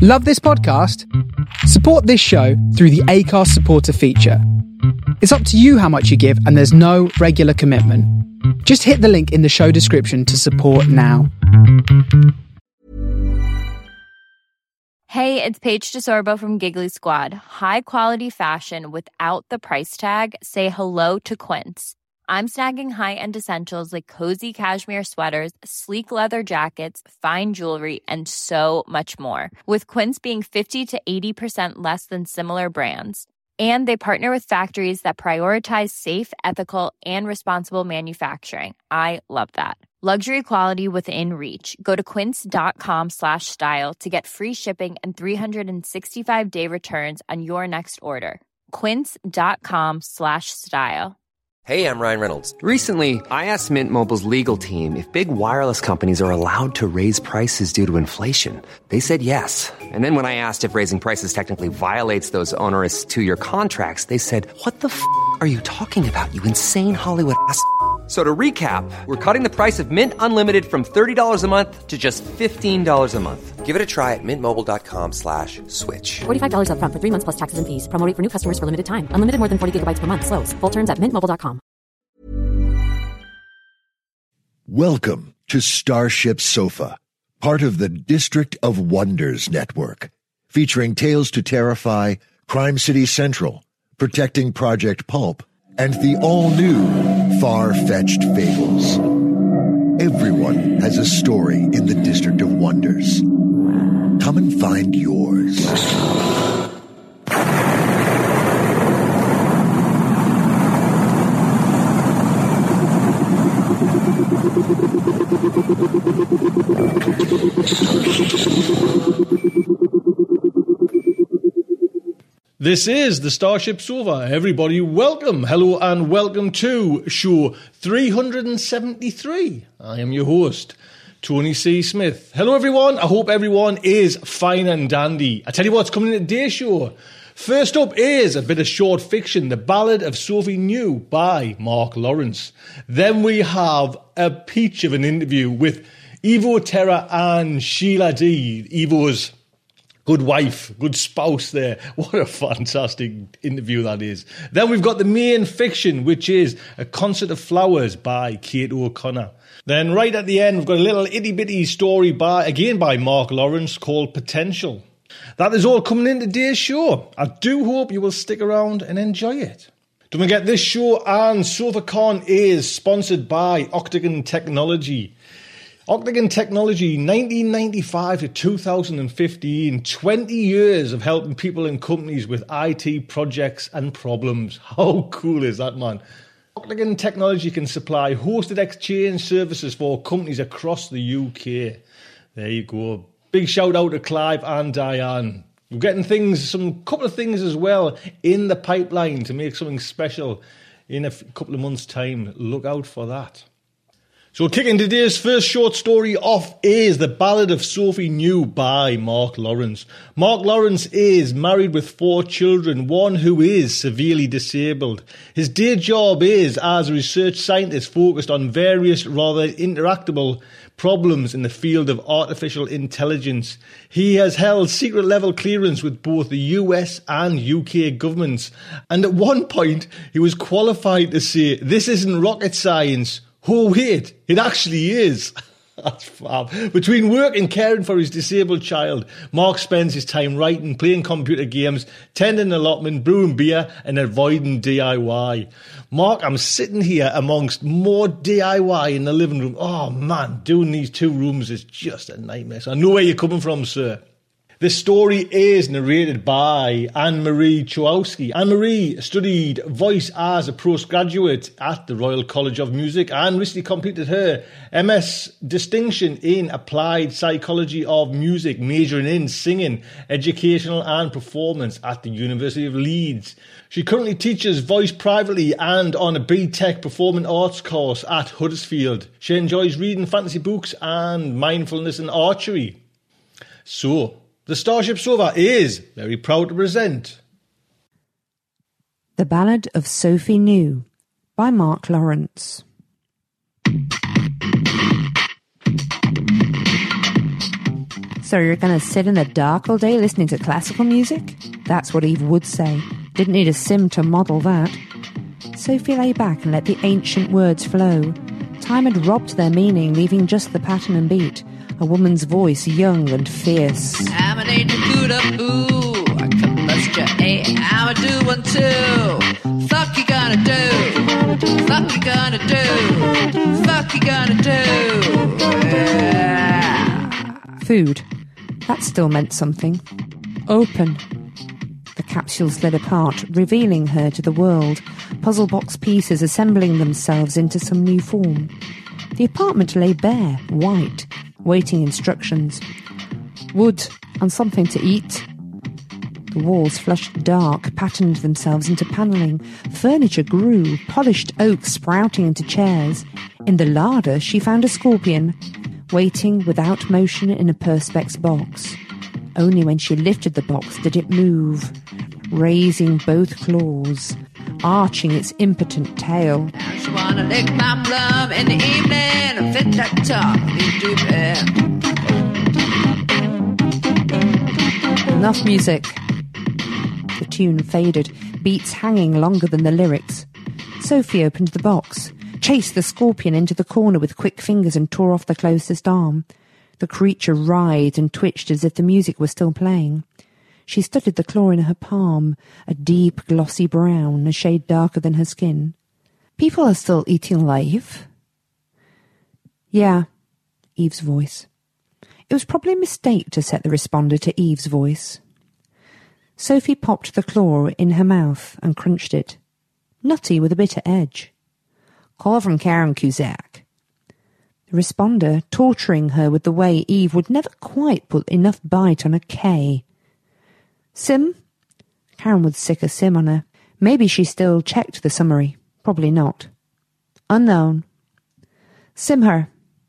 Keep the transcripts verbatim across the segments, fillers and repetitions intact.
Love this podcast? Support this show through the Acast supporter feature. It's up to you how much you give, and there's no regular commitment. Just hit the link in the show description to support now. Hey, it's Paige DeSorbo from Giggly Squad. High quality fashion without the price tag. Say hello to Quince. I'm snagging high-end essentials like cozy cashmere sweaters, sleek leather jackets, fine jewelry, and so much more. With Quince being fifty to eighty percent less than similar brands. And they partner with factories that prioritize safe, ethical, and responsible manufacturing. I love that. Luxury quality within reach. Go to quince.com slash style to get free shipping and three sixty-five day returns on your next order. Quince.com slash style. Hey, I'm Ryan Reynolds. Recently, I asked Mint Mobile's legal team if big wireless companies are allowed to raise prices due to inflation. They said yes. And then when I asked if raising prices technically violates those onerous two-year contracts, they said, what the f*** are you talking about, you insane Hollywood ass f- So to recap, we're cutting the price of Mint Unlimited from thirty dollars a month to just fifteen dollars a month. Give it a try at mintmobile.com slash switch. forty-five dollars up front for three months plus taxes and fees. Promo rate for new customers for limited time. Unlimited more than forty gigabytes per month. Slows full terms at mint mobile dot com. Welcome to Starship Sofa, part of the District of Wonders network, featuring Tales to Terrify, Crime City Central, Protecting Project Pulp, and the all-new Far-Fetched Fables. Everyone has a story in the District of Wonders. Come and find yours. This is the Starship Sofa. Everybody, welcome, hello, and welcome to show three hundred seventy-three. I am your host, Tony C. Smith. Hello, everyone. I hope everyone is fine and dandy. I tell you what's coming in today's show. First up is a bit of short fiction, The Ballad of Sophie New by Mark Lawrence. Then we have a peach of an interview with Evo Terra and Sheila D. Evo's good wife, good spouse there. What a fantastic interview that is. Then we've got the main fiction, which is A Concert of Flowers by Kate O'Connor. Then right at the end, we've got a little itty-bitty story by, again by Mark Lawrence, called Potential. That is all coming in today's show. I do hope you will stick around and enjoy it. Don't forget, this show and SofaCon is sponsored by Octagon Technology. Octagon Technology, nineteen ninety-five to two thousand fifteen, twenty years of helping people and companies with I T projects and problems. How cool is that, man? Octagon Technology can supply hosted exchange services for companies across the U K. There you go. Big shout out to Clive and Diane. We're getting things, some couple of things as well in the pipeline to make something special in a f- couple of months' time. Look out for that. So kicking today's first short story off is The Ballad of Sophie New by Mark Lawrence. Mark Lawrence is married with four children, one who is severely disabled. His day job is as a research scientist focused on various rather interactable problems in the field of artificial intelligence. He has held secret level clearance with both the U S and U K governments. And at one point, he was qualified to say, "This isn't rocket science." Oh, wait, it actually is. That's fab. Between work and caring for his disabled child, Mark spends his time writing, playing computer games, tending allotment, brewing beer, and avoiding D I Y. Mark, I'm sitting here amongst more D I Y in the living room. Oh, man, doing these two rooms is just a nightmare. So I know where you're coming from, sir. This story is narrated by Anne-Marie Chowowski. Anne-Marie studied voice as a postgraduate at the Royal College of Music and recently completed her M S distinction in Applied Psychology of Music, majoring in singing, educational and performance at the University of Leeds. She currently teaches voice privately and on a B Tech Performing Arts course at Huddersfield. She enjoys reading fantasy books and mindfulness and archery. So, the Starship Sofa is very proud to present The Ballad of Sophie New by Mark Lawrence. So you're going to sit in the dark all day listening to classical music? That's what Eve would say. Didn't need a sim to model that. Sophie lay back and let the ancient words flow. Time had robbed their meaning, leaving just the pattern and beat. A woman's voice, young and fierce. I'm an angel good up, ooh, I can bust your A, I'm a do one too. Fuck you gonna do, fuck you gonna do, fuck you gonna do. Yeah. Food. That still meant something. Open. The capsule slid apart, revealing her to the world, puzzle box pieces assembling themselves into some new form. The apartment lay bare, white, waiting instructions. Wood and something to eat. The walls flushed dark, patterned themselves into panelling. Furniture grew, polished oak sprouting into chairs. In the larder she found a scorpion, waiting without motion in a perspex box. Only when she lifted the box did it move, raising both claws, arching its impotent tail. Now she wanna lick my plum in the evening and fit that top deep in. Enough music. The tune faded, beats hanging longer than the lyrics. Sophie opened the box, chased the scorpion into the corner with quick fingers and tore off the closest arm. The creature writhed and twitched as if the music was still playing. She studied the claw in her palm, a deep, glossy brown, a shade darker than her skin. People are still eating live? Yeah, Eve's voice. It was probably a mistake to set the responder to Eve's voice. Sophie popped the claw in her mouth and crunched it. Nutty with a bitter edge. Call from Karen Cusack. The responder, torturing her with the way Eve would never quite put enough bite on a K. Sim? Karen would sick a sim on her. Maybe she still checked the summary. Probably not. Unknown. Sim her.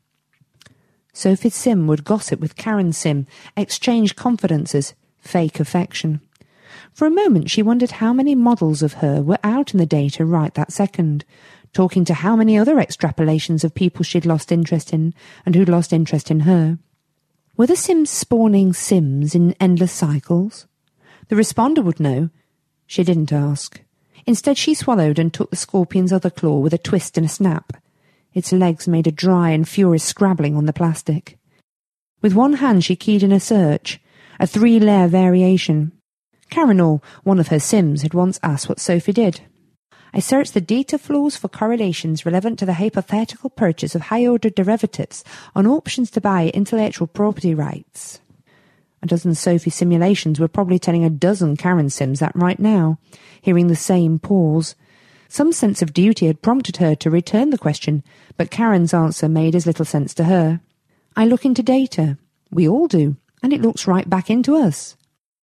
Sophie's sim would gossip with Karen's sim, exchange confidences, fake affection. For a moment she wondered how many models of her were out in the data right that second, talking to how many other extrapolations of people she'd lost interest in and who'd lost interest in her. Were the sims spawning sims in endless cycles? The responder would know. She didn't ask. Instead she swallowed and took the scorpion's other claw with a twist and a snap. Its legs made a dry and furious scrabbling on the plastic. With one hand she keyed in a search, a three-layer variation. Karen, or one of her sims, had once asked what Sophie did. I searched the data flows for correlations relevant to the hypothetical purchase of high-order derivatives on options to buy intellectual property rights. A dozen Sophie simulations were probably telling a dozen Karen sims that right now, hearing the same pause. Some sense of duty had prompted her to return the question, but Karen's answer made as little sense to her. I look into data. We all do, and it looks right back into us.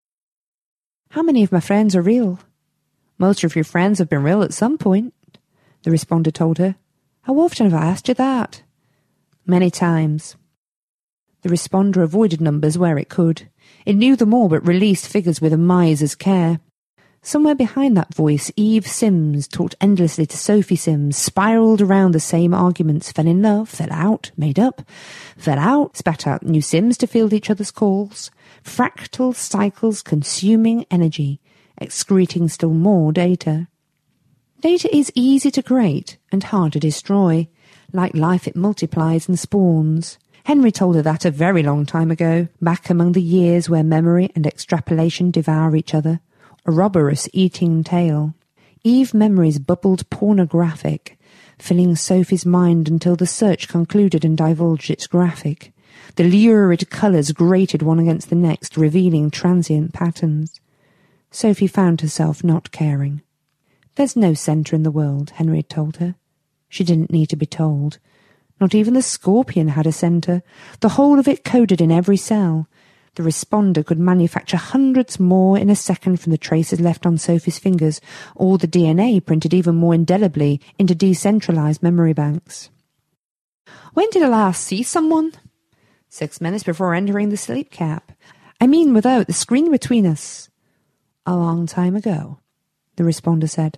How many of my friends are real? Most of your friends have been real at some point, the responder told her. How often have I asked you that? Many times. The responder avoided numbers where it could. It knew them all but released figures with a miser's care. Somewhere behind that voice, Eve Sims talked endlessly to Sophie Sims, spiralled around the same arguments, fell in love, fell out, made up, fell out, spat out new Sims to field each other's calls. Fractal cycles consuming energy, excreting still more data. Data is easy to create and hard to destroy. Like life, it multiplies and spawns. Henry told her that a very long time ago, back among the years where memory and extrapolation devour each other. A robberous eating tale. Eve memories bubbled pornographic, filling Sophie's mind until the search concluded and divulged its graphic. The lurid colours grated one against the next, revealing transient patterns. Sophie found herself not caring. There's no centre in the world, Henry had told her. She didn't need to be told. Not even the scorpion had a centre, the whole of it coded in every cell. The responder could manufacture hundreds more in a second from the traces left on Sophie's fingers, or the D N A printed even more indelibly into decentralised memory banks. When did I last see someone? Six minutes before entering the sleep cap. I mean without the screen between us. A long time ago, the responder said.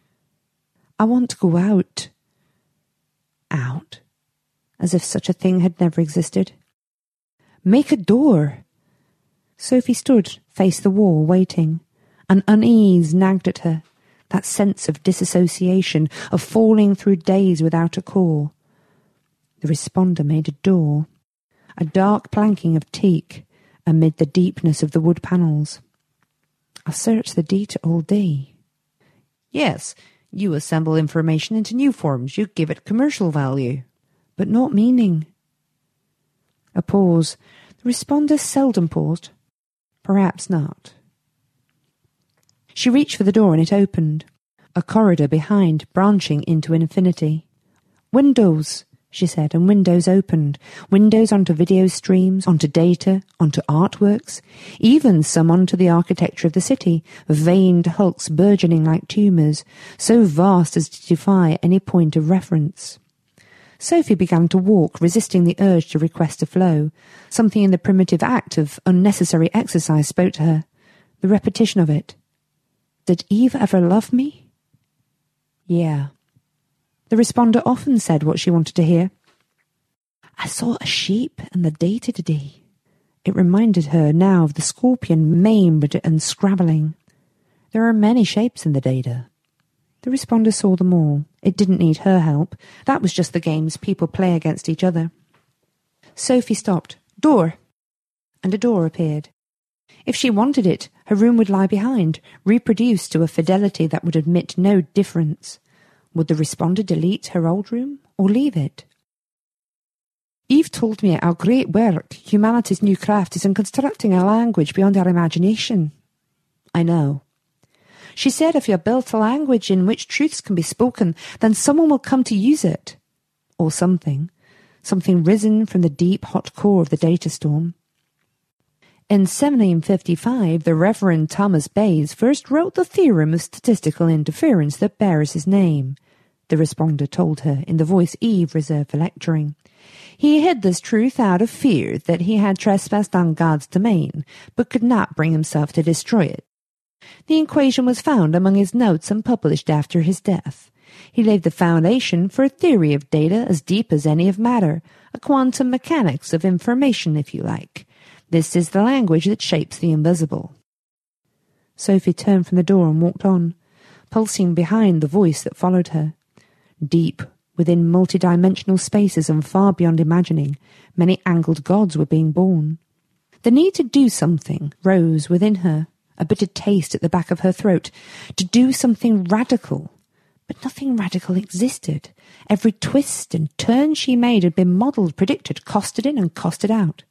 I want to go out. Out? As if such a thing had never existed. Make a door, Sophie stood, faced the wall, waiting. An unease nagged at her, that sense of disassociation, of falling through days without a call. The responder made a door, a dark planking of teak amid the deepness of the wood panels. I'll search the data all day. Yes, you assemble information into new forms, you give it commercial value, but not meaning. A pause. The responder seldom paused. Perhaps not. She reached for the door and it opened. A corridor behind, branching into infinity. Windows, she said, and windows opened. Windows onto video streams, onto data, onto artworks, even some onto the architecture of the city, veined hulks burgeoning like tumours, so vast as to defy any point of reference. Sophie began to walk, resisting the urge to request a flow. Something in the primitive act of unnecessary exercise spoke to her. The repetition of it. Did Eve ever love me? Yeah. The responder often said what she wanted to hear. I saw a sheep in the data today. It reminded her now of the scorpion maimed and scrabbling. There are many shapes in the data. The responder saw them all. It didn't need her help. That was just the games people play against each other. Sophie stopped. Door! And a door appeared. If she wanted it, her room would lie behind, reproduced to a fidelity that would admit no difference. Would the responder delete her old room, or leave it? Eve told me our great work, humanity's new craft, is in constructing a language beyond our imagination. I know. She said if you built a language in which truths can be spoken, then someone will come to use it. Or something. Something risen from the deep, hot core of the data storm. In seventeen fifty-five, the Reverend Thomas Bayes first wrote the theorem of statistical interference that bears his name, the responder told her in the voice Eve reserved for lecturing. He hid this truth out of fear that he had trespassed on God's domain, but could not bring himself to destroy it. The equation was found among his notes and published after his death. He laid the foundation for a theory of data as deep as any of matter, a quantum mechanics of information, if you like. This is the language that shapes the invisible. Sophie turned from the door and walked on, pulsing behind the voice that followed her. Deep, within multidimensional spaces and far beyond imagining, many angled gods were being born. The need to do something rose within her, a bitter taste at the back of her throat, to do something radical. But nothing radical existed. Every twist and turn she made had been modelled, predicted, costed in and costed out.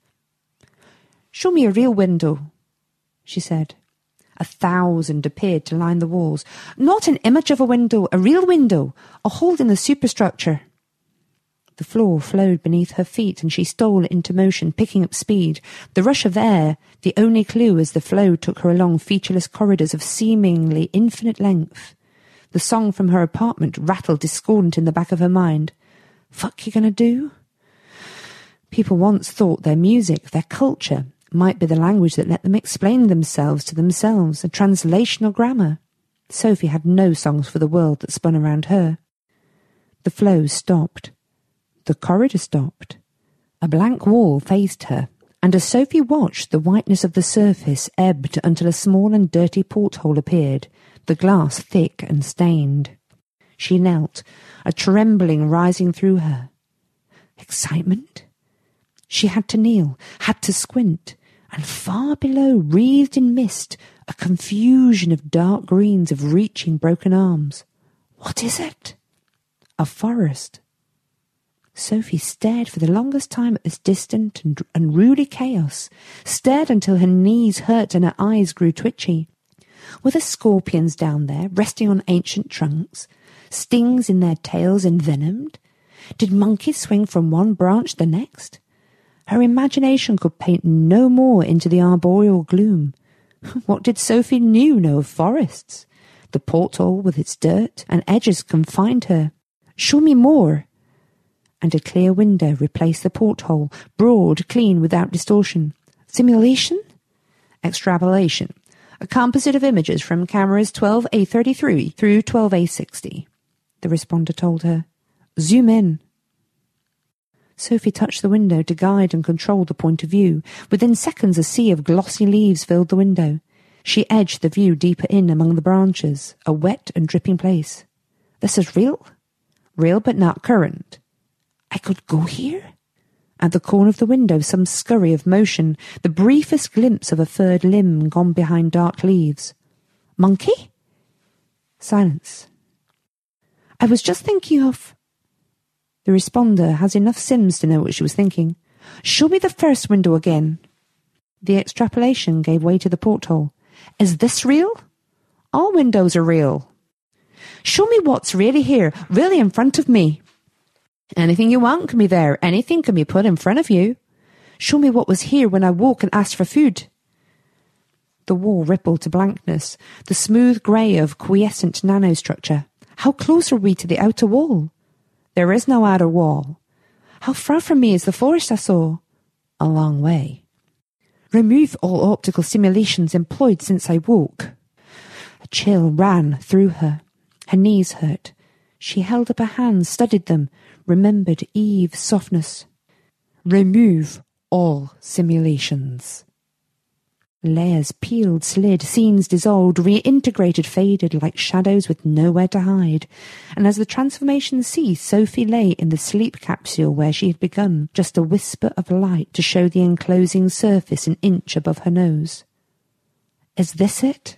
Show me a real window, she said. A thousand appeared to line the walls. Not an image of a window, a real window, a hole in the superstructure. The floor flowed beneath her feet, and she stole into motion, picking up speed. The rush of air, the only clue as the flow took her along featureless corridors of seemingly infinite length. The song from her apartment rattled discordant in the back of her mind. Fuck you gonna do? People once thought their music, their culture, might be the language that let them explain themselves to themselves, a translational grammar. Sophie had no songs for the world that spun around her. The flow stopped. The corridor stopped. A blank wall faced her, and as Sophie watched, the whiteness of the surface ebbed until a small and dirty porthole appeared, the glass thick and stained. She knelt, a trembling rising through her. Excitement? She had to kneel, had to squint, and far below, wreathed in mist, a confusion of dark greens of reaching broken arms. What is it? A forest. Sophie stared for the longest time at this distant and unruly chaos, stared until her knees hurt and her eyes grew twitchy. Were the scorpions down there, resting on ancient trunks, stings in their tails envenomed? Did monkeys swing from one branch to the next? Her imagination could paint no more into the arboreal gloom. What did Sophie New know of forests? The porthole with its dirt and edges confined her. Show me more. And a clear window replaced the porthole, broad, clean, without distortion. Simulation? Extrapolation. A composite of images from cameras twelve A thirty-three through twelve A sixty. The responder told her. Zoom in. Sophie touched the window to guide and control the point of view. Within seconds, a sea of glossy leaves filled the window. She edged the view deeper in among the branches, a wet and dripping place. This is real? Real but not current. I could go here? At the corner of the window, some scurry of motion, the briefest glimpse of a furred limb gone behind dark leaves. Monkey? Silence. I was just thinking of... The responder has enough Sims to know what she was thinking. Show me the first window again. The extrapolation gave way to the porthole. Is this real? All windows are real. Show me what's really here, really in front of me. Anything you want can be there. Anything can be put in front of you. Show me what was here when I woke and asked for food. The wall rippled to blankness, the smooth grey of quiescent nanostructure. How close are we to the outer wall? There is no outer wall. How far from me is the forest I saw? A long way. Remove all optical simulations employed since I woke. A chill ran through her. Her knees hurt. She held up her hands, studied them, remembered Eve's softness. Remove all simulations. Layers peeled, slid, scenes dissolved, reintegrated, faded like shadows with nowhere to hide. And as the transformation ceased, Sophie lay in the sleep capsule where she had begun, just a whisper of light to show the enclosing surface an inch above her nose. Is this it?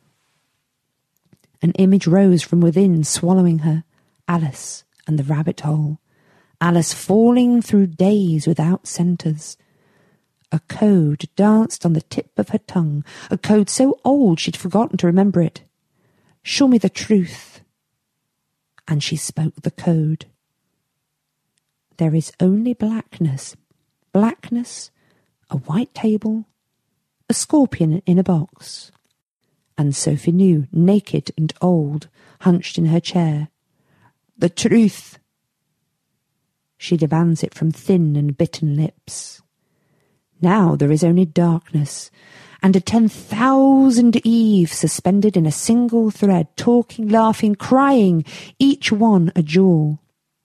An image rose from within, swallowing her. Alice and the rabbit hole. Alice falling through days without centres. A code danced on the tip of her tongue, a code so old she'd forgotten to remember it. Show me the truth. And she spoke the code. There is only blackness, blackness, a white table, a scorpion in a box. And Sophie knew, naked and old, hunched in her chair. The truth. She demands it from thin and bitten lips. Now there is only darkness, and a ten thousand Eves suspended in a single thread, talking, laughing, crying, each one a jewel.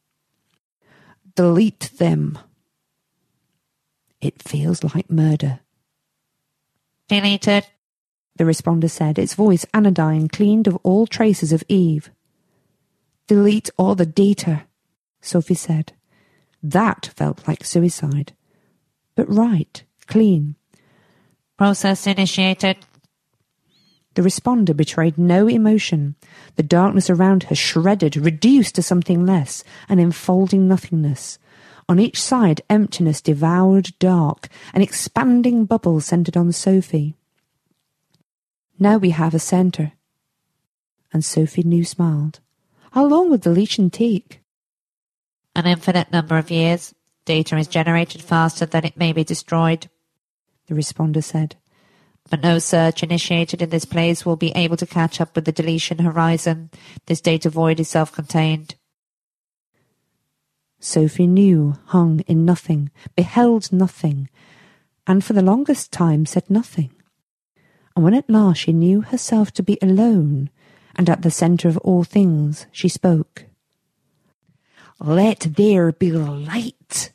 Delete them. It feels like murder. Deleted, the responder said, its voice anodyne, cleaned of all traces of Eve. Delete all the data, Sophie said. That felt like suicide. But right, clean. Process initiated. The responder betrayed no emotion. The darkness around her shredded, reduced to something less, an enfolding nothingness. On each side, emptiness devoured dark, an expanding bubble centred on Sophie. Now we have a centre. And Sophie New smiled. How long would deletion take? An infinite number of years. Data is generated faster than it may be destroyed, the responder said. But no search initiated in this place will be able to catch up with the deletion horizon. This data void is self-contained. Sophie knew, hung in nothing, beheld nothing, and for the longest time said nothing. And when at last she knew herself to be alone, and at the centre of all things, she spoke. Let there be light.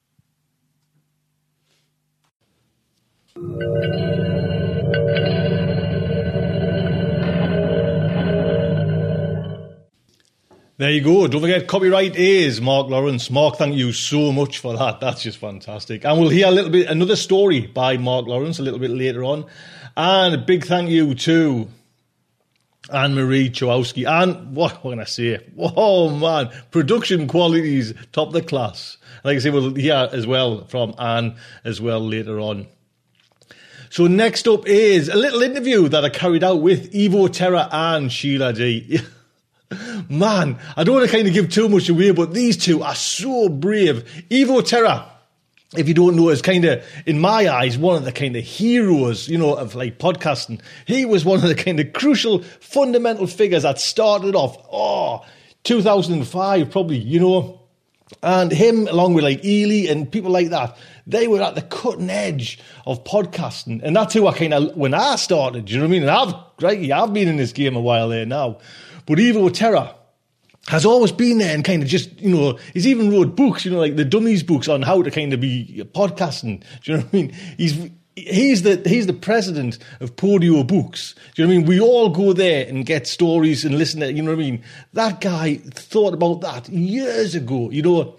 There you go. Don't forget, copyright is Mark Lawrence. Mark, thank you so much for that. That's just fantastic. And we'll hear a little bit, another story by Mark Lawrence a little bit later on. And a big thank you to Anne-Marie Chowowski. And what, what can I say? Oh, man. Production qualities, top of the class. Like I say, we'll hear as well from Anne as well later on. So next up is a little interview that I carried out with Evo Terra and Sheila D. Man, I don't want to kind of give too much away, but these two are so brave. Evo Terra, if you don't know, is kind of, in my eyes, one of the kind of heroes, you know, of like podcasting. He was one of the kind of crucial, fundamental figures that started off, oh, two thousand five probably, you know. And him, along with like Ely and people like that, they were at the cutting edge of podcasting. And that's who I kind of, when I started, do you know what I mean? And I've, right, yeah, I've been in this game a while there now. But Evo Terra, has always been there and kind of just, you know, he's even wrote books, you know, like the Dummies books on how to kind of be podcasting. Do you know what I mean? He's he's the he's the president of Podio Books. Do you know what I mean? We all go there and get stories and listen to, you know what I mean? That guy thought about that years ago, you know.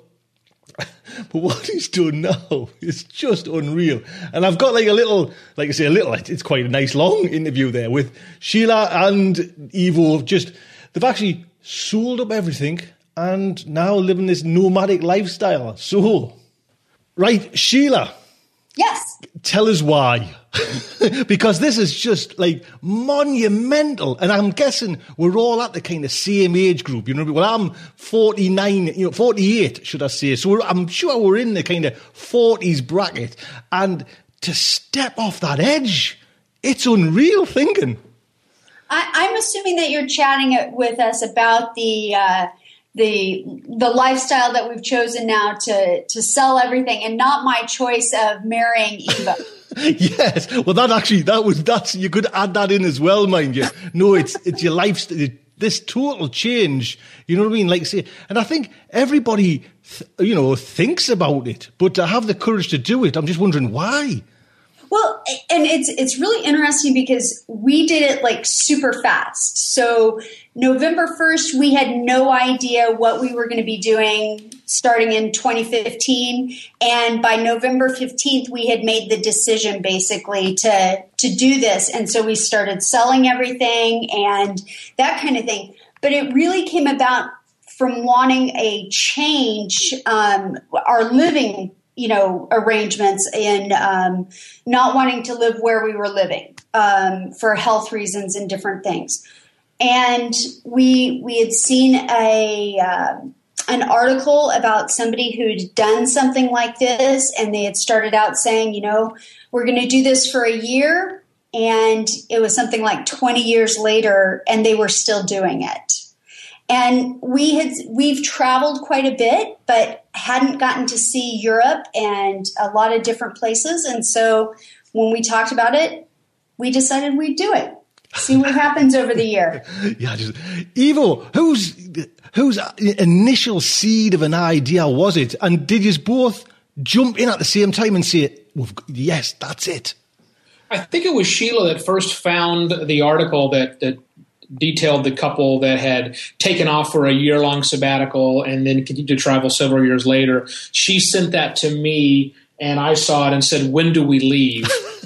But what he's done now is just unreal. And I've got like a little, like I say, a little, it's quite a nice long interview there with Sheila and Evo. Just, they've actually sold up everything and now living this nomadic lifestyle. So, right, Sheila. Yes. Tell us why. Because this is just like monumental. And I'm guessing we're all at the kind of same age group. You know, well, I'm forty-nine, you know, forty-eight, should I say. So we're, I'm sure we're in the kind of forties bracket. And to step off that edge, it's unreal thinking. I, I'm assuming that you're chatting with us about the uh, the the lifestyle that we've chosen now to to sell everything, and not my choice of marrying Eva. Yes, well, that actually that was that's you could add that in as well, mind you. No, it's it's your lifestyle. This total change, you know what I mean? Like say, and I think everybody, th- you know, thinks about it, but to have the courage to do it, I'm just wondering why. Well, and it's it's really interesting because we did it like super fast. So November first, we had no idea what we were going to be doing starting in twenty fifteen. And by November fifteenth, we had made the decision basically to, to do this. And so we started selling everything and that kind of thing. But it really came about from wanting a change, um, our living you know, arrangements and um, not wanting to live where we were living um, for health reasons and different things. And we we had seen a uh, an article about somebody who'd done something like this, and they had started out saying, you know, we're going to do this for a year, and it was something like twenty years later, and they were still doing it. And we had we've traveled quite a bit, but hadn't gotten to see Europe and a lot of different places. And so when we talked about it, we decided we'd do it. See what happens over the year. Yeah, just, Evo, whose whose initial seed of an idea was it? And did you both jump in at the same time and say, well, yes, that's it? I think it was Sheila that first found the article that that detailed the couple that had taken off for a year-long sabbatical and then continued to travel several years later. She sent that to me, and I saw it and said, when do we leave?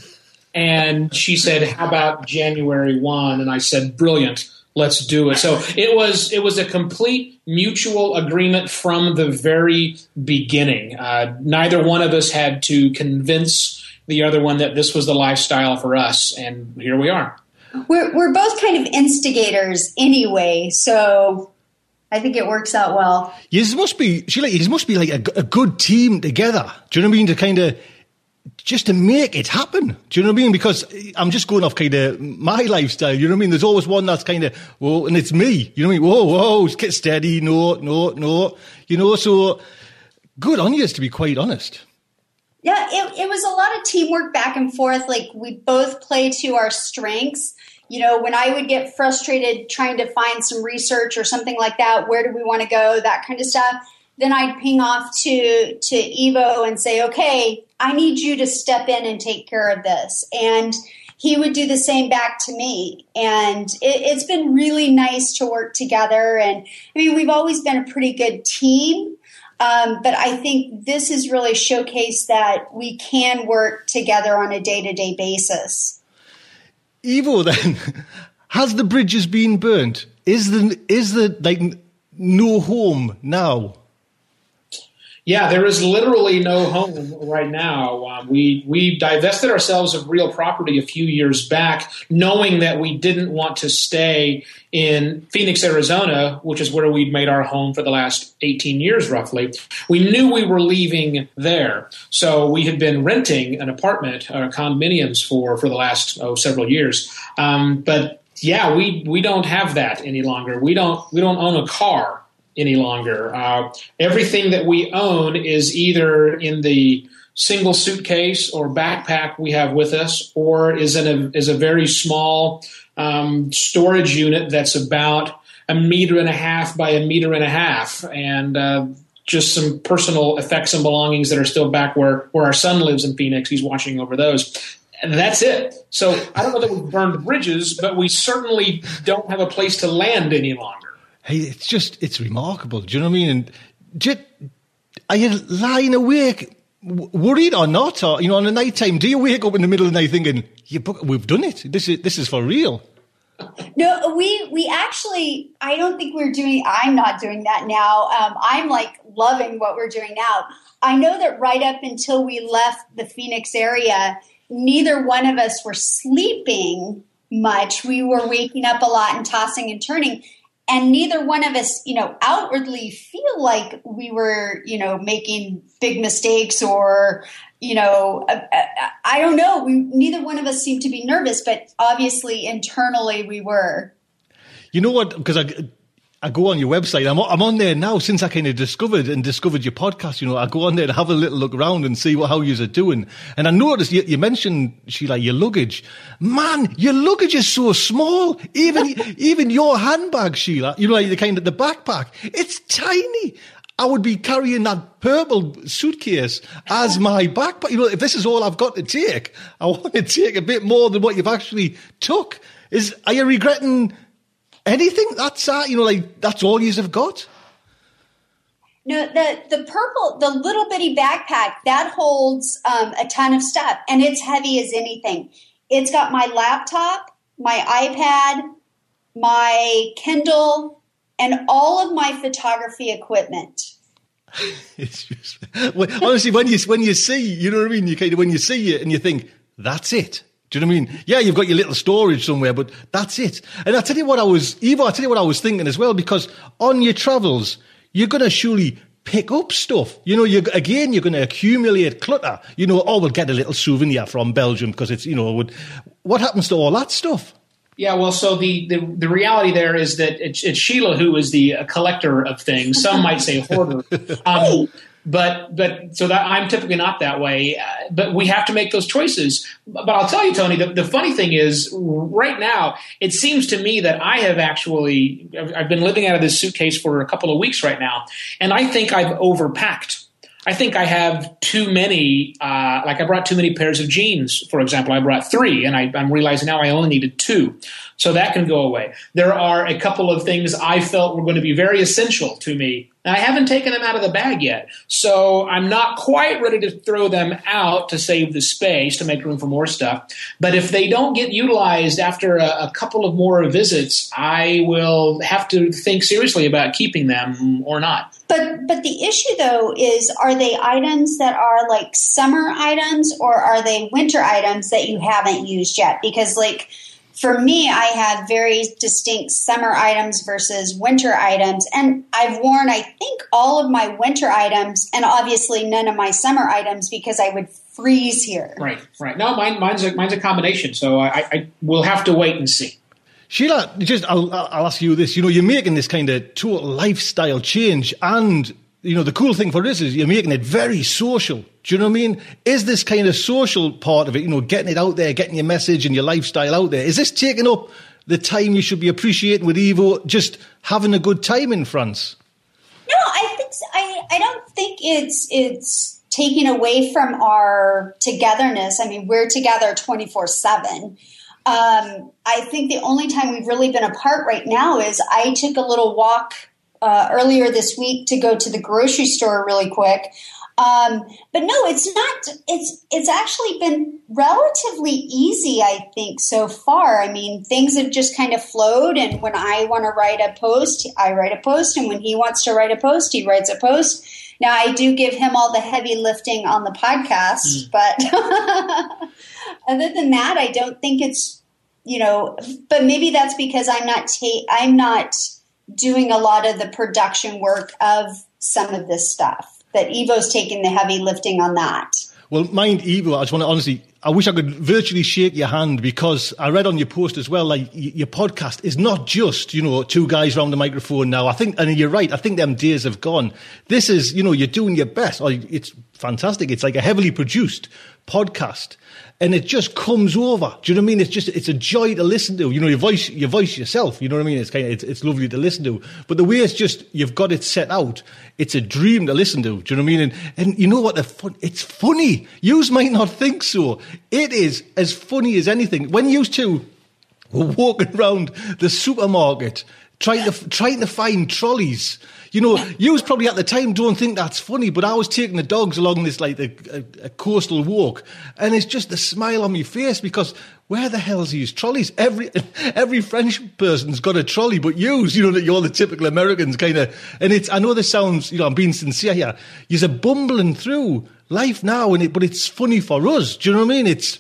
And she said, how about January first? And I said, brilliant, let's do it. So it was it was a complete mutual agreement from the very beginning. Uh, neither one of us had to convince the other one that this was the lifestyle for us, and here we are. We're we're both kind of instigators anyway, so I think it works out well. You must be, Sheila, you must be like a, a good team together. Do you know what I mean? To kind of, just to make it happen. Do you know what I mean? Because I'm just going off kind of my lifestyle, you know what I mean? There's always one that's kind of, whoa, and it's me. You know what I mean? Whoa, whoa, get steady, no, no, no. You know, so good on you, to be quite honest. Yeah, it, it was a lot of teamwork back and forth. Like, we both play to our strengths. You know, when I would get frustrated trying to find some research or something like that, where do we want to go, that kind of stuff, then I'd ping off to, to Evo and say, okay, I need you to step in and take care of this. And he would do the same back to me. And it, it's been really nice to work together. And I mean, we've always been a pretty good team. Um, but I think this has really showcased that we can work together on a day-to-day basis. Evo, then, has the bridges been burnt? Is the is the like no home now? Yeah, there is literally no home right now. Um, we we divested ourselves of real property a few years back, knowing that we didn't want to stay in Phoenix, Arizona, which is where we'd made our home for the last eighteen years, roughly. We knew we were leaving there. So we had been renting an apartment, or condominiums for, for the last oh, several years. Um, but yeah, we, we don't have that any longer. We don't we don't own a car any longer. Uh, everything that we own is either in the single suitcase or backpack we have with us, or is in a is a very small um, storage unit that's about a meter and a half by a meter and a half, and uh, just some personal effects and belongings that are still back where, where our son lives in Phoenix. He's watching over those. And that's it. So I don't know that we've burned bridges, but we certainly don't have a place to land any longer. Hey, it's just, it's remarkable. Do you know what I mean? And just, are you lying awake, worried or not? Or, you know, on the night time, do you wake up in the middle of the night thinking, yeah, we've done it. This is, this is for real. No, we we actually, I don't think we're doing, I'm not doing that now. Um, I'm like loving what we're doing now. I know that right up until we left the Phoenix area, neither one of us were sleeping much. We were waking up a lot and tossing and turning. And neither one of us, you know, outwardly feel like we were, you know, making big mistakes or, you know, I, I don't know. We, neither one of us seemed to be nervous, but obviously internally we were. You know what? Because I, I go on your website. I'm, I'm on there now since I kind of discovered and discovered your podcast. You know, I go on there to have a little look around and see what, how yous are doing. And I noticed you, you mentioned, Sheila, your luggage. Man, your luggage is so small. Even, even your handbag, Sheila, you know, like the kind of the backpack, it's tiny. I would be carrying that purple suitcase as my backpack. You know, if this is all I've got to take, I want to take a bit more than what you've actually took. Is, are you regretting anything? That's uh, you know, like that's all yous have got. No, the the purple, the little bitty backpack that holds um, a ton of stuff, and it's heavy as anything. It's got my laptop, my iPad, my Kindle, and all of my photography equipment. It's just, well, honestly, when you when you see, you know what I mean. You kind of when you see it and you think that's it. Do you know what I mean? Yeah, you've got your little storage somewhere, but that's it. And I tell you what I was, Ivo, I tell you what I was thinking as well, because on your travels, you're going to surely pick up stuff. You know, you're, again, you're going to accumulate clutter. You know, oh, we'll get a little souvenir from Belgium because it's, you know, would, what happens to all that stuff? Yeah, well, so the, the, the reality there is that it's, it's Sheila who is the uh, collector of things. Some might say hoarder. Um, But but so that I'm typically not that way. Uh, but we have to make those choices. But I'll tell you, Tony, the, the funny thing is right now, it seems to me that I have actually I've, I've been living out of this suitcase for a couple of weeks right now. And I think I've overpacked. I think I have too many, uh, like I brought too many pairs of jeans, for example. I brought three, and I, I'm realizing now I only needed two. So that can go away. There are a couple of things I felt were going to be very essential to me. And I haven't taken them out of the bag yet. So I'm not quite ready to throw them out to save the space, to make room for more stuff. But if they don't get utilized after a, a couple of more visits, I will have to think seriously about keeping them or not. But but the issue, though, is are they items that are like summer items or are they winter items that you haven't used yet? Because, like, for me, I have very distinct summer items versus winter items. And I've worn, I think, all of my winter items and obviously none of my summer items because I would freeze here. Right, right. No, mine, mine's, a, mine's a combination. So I, I will have to wait and see. Sheila, just I'll, I'll ask you this. You know, you're making this kind of total lifestyle change, and you know the cool thing for us is you're making it very social. Do you know what I mean? Is this kind of social part of it? You know, getting it out there, getting your message and your lifestyle out there. Is this taking up the time you should be appreciating with Ivo, just having a good time in France? No, I think so. I I don't think it's it's taking away from our togetherness. I mean, we're together twenty-four seven. Um, I think the only time we've really been apart right now is I took a little walk uh, earlier this week to go to the grocery store really quick. Um, but no, it's not, it's, it's actually been relatively easy, I think, so far. I mean, things have just kind of flowed. And when I want to write a post, I write a post. And when he wants to write a post, he writes a post. Now, I do give him all the heavy lifting on the podcast, mm. but other than that, I don't think it's, you know, but maybe that's because I'm not, ta- I'm not doing a lot of the production work of some of this stuff, that Ivo's taking the heavy lifting on that. Well, mind Ivo, I just want to honestly, I wish I could virtually shake your hand, because I read on your post as well, like y- your podcast is not just, you know, two guys around the microphone now. I think, and you're right, I think them days have gone. This is, you know, you're doing your best, or it's fantastic. It's like a heavily produced podcast, and it just comes over. Do you know what I mean? It's just, it's a joy to listen to. You know, your voice, your voice yourself. You know what I mean? It's kind of, it's, it's lovely to listen to. But the way it's just, you've got it set out, it's a dream to listen to. Do you know what I mean? And, and you know what? The fun, it's funny. Yous might not think so. It is as funny as anything. When you two were walking around the supermarket trying to trying to find trolleys. You know, you was probably at the time don't think that's funny, but I was taking the dogs along this like a, a, a coastal walk, and it's just a smile on my face because where the hell's these trolleys? Every every French person's got a trolley, but yous, you know, that you're the typical Americans kind of. And it's, I know this sounds, you know, I'm being sincere here. You're bumbling through life now, and it, but it's funny for us. Do you know what I mean? It's.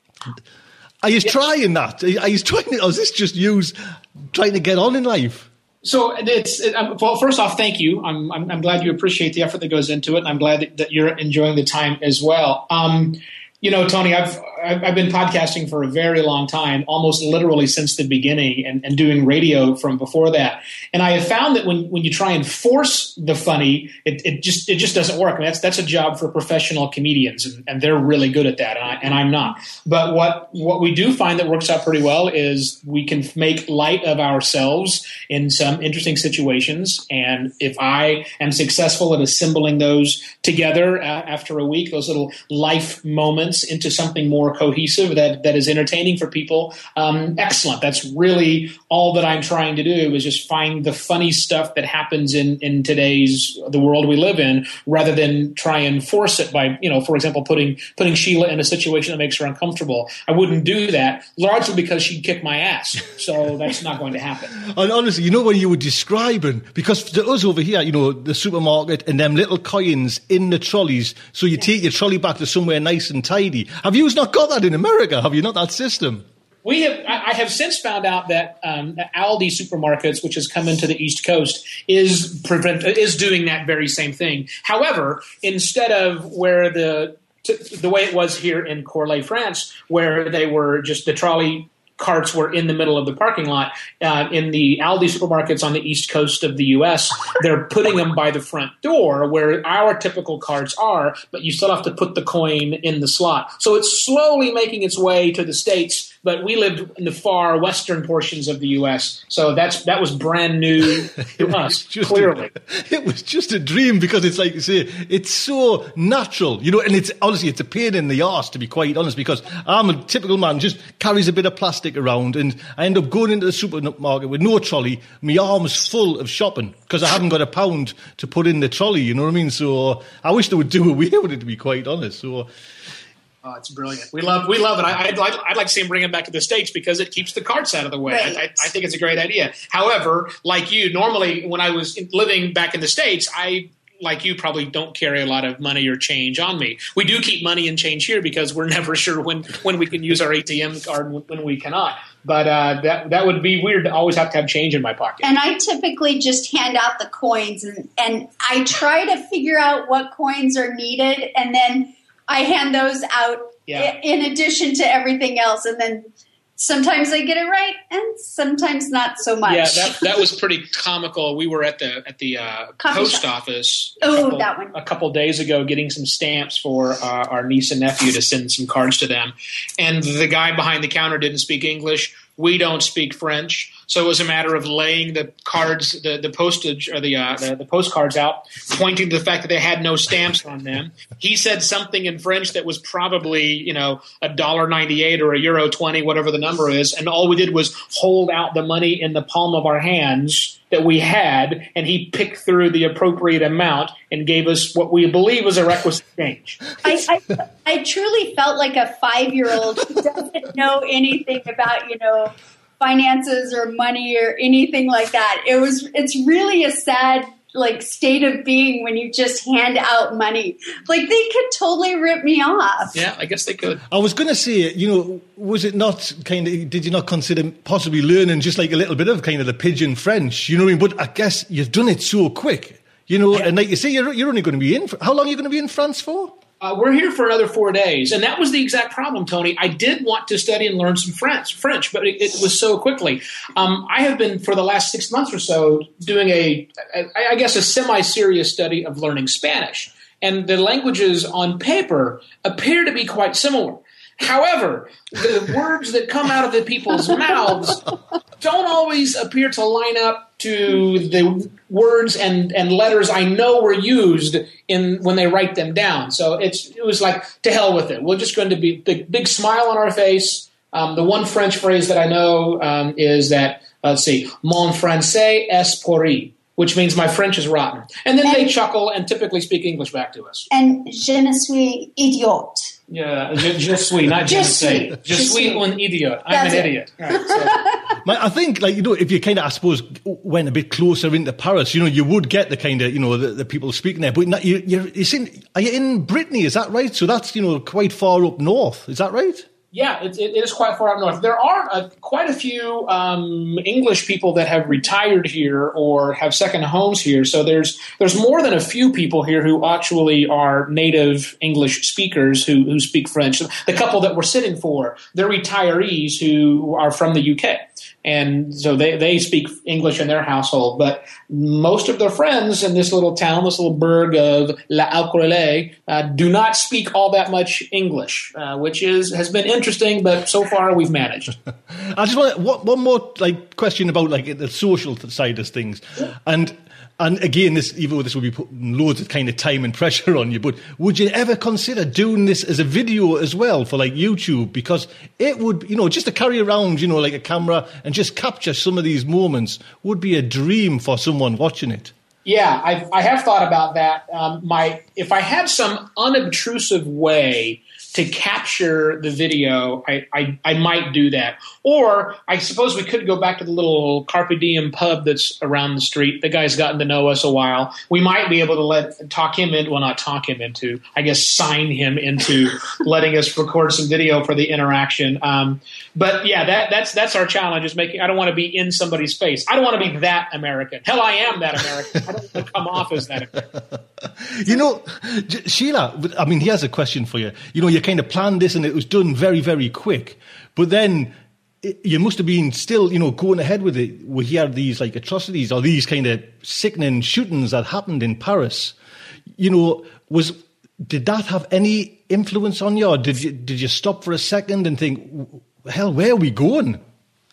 Are you yeah. trying that? Are you trying it, or is this just yous trying to get on in life? So it's it, um, well. First off, thank you. I'm, I'm I'm glad you appreciate the effort that goes into it, and I'm glad that, that you're enjoying the time as well. Um, you know, Tony, I've I've been podcasting for a very long time, almost literally since the beginning, and, and doing radio from before that. And I have found that when, when you try and force the funny, it, it just it just doesn't work. I mean, that's that's a job for professional comedians, and, and they're really good at that, and, I, and I'm not. But what what we do find that works out pretty well is we can make light of ourselves in some interesting situations. And if I am successful at assembling those together uh, after a week, those little life moments into something more cohesive that, that is entertaining for people, um, excellent. That's really all that I'm trying to do is just find the funny stuff that happens in, in today's, the world we live in, rather than try and force it by, you know, for example, putting putting Sheila in a situation that makes her uncomfortable. I wouldn't do that, largely because she'd kick my ass. So that's not going to happen. And honestly, you know, when you were describing, because to us over here, you know, the supermarket and them little coins in the trolleys, so you take your trolley back to somewhere nice and tidy. Have you not got that in America? Have you not that system? We have. I have since found out that um, Aldi supermarkets, which has come into the East Coast, is prevent is doing that very same thing. However, instead of where the the way it was here in Corlay, France, where they were just the trolley carts were in the middle of the parking lot, uh, in the Aldi supermarkets on the East Coast of the U S, they're putting them by the front door where our typical carts are, but you still have to put the coin in the slot. So it's slowly making its way to the States, but we lived in the far western portions of the U S, so that's that was brand new to us, clearly. A, it was just a dream because it's like you say, it's so natural, you know, and it's honestly, it's a pain in the arse, to be quite honest, because I'm a typical man, just carries a bit of plastic around, and I end up going into the supermarket with no trolley, my arm's full of shopping because I haven't got a pound to put in the trolley, you know what I mean? So I wish they would do away with it, to be quite honest. So oh, it's brilliant. We love we love it. I, I'd, I'd like to see him bring it back to the States because it keeps the carts out of the way. Right. I, I, I think it's a great idea. However, like you, normally when I was living back in the States, I like you, probably don't carry a lot of money or change on me. We do keep money and change here because we're never sure when, when we can use our A T M card and when we cannot. But uh, that that would be weird to always have to have change in my pocket. And I typically just hand out the coins, and, and I try to figure out what coins are needed, and then I hand those out yeah. in addition to everything else, and then sometimes I get it right, and sometimes not so much. Yeah, that that was pretty comical. We were at the at the uh, post shop. office. Oh, couple, that one. A couple days ago, getting some stamps for uh, our niece and nephew to send some cards to them, and the guy behind the counter didn't speak English. We don't speak French. So it was a matter of laying the cards, the, the postage or the, uh, the the postcards out, pointing to the fact that they had no stamps on them. He said something in French that was probably, you know, a dollar ninety-eight or a euro twenty, whatever the number is, and all we did was hold out the money in the palm of our hands that we had, and he picked through the appropriate amount and gave us what we believe was a requisite change. I, I, I truly felt like a five-year-old who doesn't know anything about, you know, finances or money or anything like that. It was, it's really a sad, like, state of being when you just hand out money. Like, they could totally rip me off. Yeah, I guess they could. I was going to say, you know, was it not kind of, did you not consider possibly learning just like a little bit of kind of the pidgin French, you know what I mean? But I guess you've done it so quick, you know, yeah. And like you say, you're, you're only going to be in, how long are you going to be in France for? Uh, we're here for another four days, and that was the exact problem, Tony. I did want to study and learn some French, French, but it, it was so quickly. Um, I have been, for the last six months or so, doing a, a I guess, a semi-serious study of learning Spanish. and the languages on paper appear to be quite similar. However, the words that come out of the people's mouths don't always appear to line up to the words and, and letters I know were used in when they write them down. So it's it was like, to hell with it. We're just going to be the big smile on our face. Um, the one French phrase that I know um, is that, uh, let's see, mon français est pourri, which means my French is rotten. And then and, they chuckle and typically speak English back to us. And je ne suis idiot. Yeah, je, je suis, not je, je sais. Je, je suis un idiot. I'm That's an it. idiot. Right, so. I think, like, you know, if you kind of, I suppose, went a bit closer into Paris, you know, you would get the kind of, you know, the, the people speaking there. But you, you're, you're in, are you in Brittany? Is that right? So that's, you know, quite far up north. Is that right? Yeah, it, it is quite far up north. There are uh, quite a few um, English people that have retired here or have second homes here. So there's there's more than a few people here who actually are native English speakers who, who speak French. The couple that we're sitting for, they're retirees who are from the U K. And so they, they speak English in their household. But most of their friends in this little town, this little burg of La Alcrelais, uh, do not speak all that much English, uh, which is has been interesting, but so far we've managed. I just want one, one more like question about like the social side of things. Yeah. And and again, this even though this will be putting loads of kind of time and pressure on you, but would you ever consider doing this as a video as well for like YouTube? Because it would, you know, just to carry around, you know, like a camera and just capture some of these moments would be a dream for someone watching it. Yeah, I, I have thought about that. Um, my if I had some unobtrusive way to capture the video, I, I, I might do that. Or I suppose we could go back to the little Carpe Diem pub that's around the street. The guy's gotten to know us a while. We might be able to let talk him into, well, not talk him into, I guess sign him into letting us record some video for the interaction. Um, but yeah, that that's that's our challenge. Is making. I don't want to be in somebody's face. I don't want to be that American. Hell, I am that American. I don't want to come off as that American. You know, Sheila, I mean, here's a question for you. You know, you kind of planned this and it was done very, very quick. But then it, you must have been still, you know, going ahead with it. We hear these like atrocities or these kind of sickening shootings that happened in Paris. You know, was did that have any influence on you? Or did you did you stop for a second and think, hell, where are we going? Uh,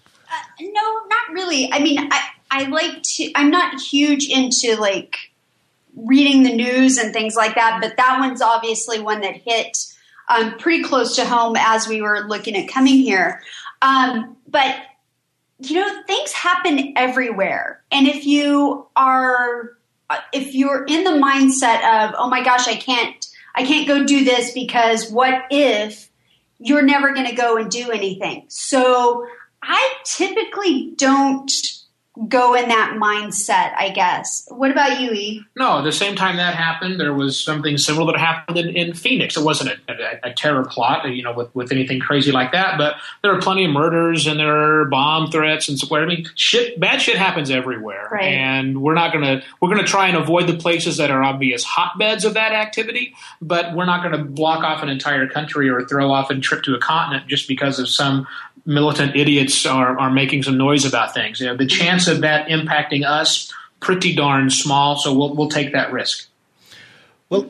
no, not really. I mean, I, I like to, I'm not huge into like reading the news and things like that, but that one's obviously one that hit um, pretty close to home as we were looking at coming here. Um, but, you know, things happen everywhere. And if you are, if you're in the mindset of, oh my gosh, I can't, I can't go do this because what if, you're never going to go and do anything. So I typically don't go in that mindset, I guess. What about you, Eve? No, the same time that happened, there was something similar that happened in, in Phoenix. It wasn't a, a, a terror plot, you know, with, with anything crazy like that, but there are plenty of murders and there are bomb threats and so I mean, shit, bad shit happens everywhere. Right. And we're not going to, we're going to try and avoid the places that are obvious hotbeds of that activity, but we're not going to block off an entire country or throw off a trip to a continent just because of some militant idiots are, are making some noise about things. You know, the chance of that impacting us pretty darn small, so we'll we'll take that risk. Well,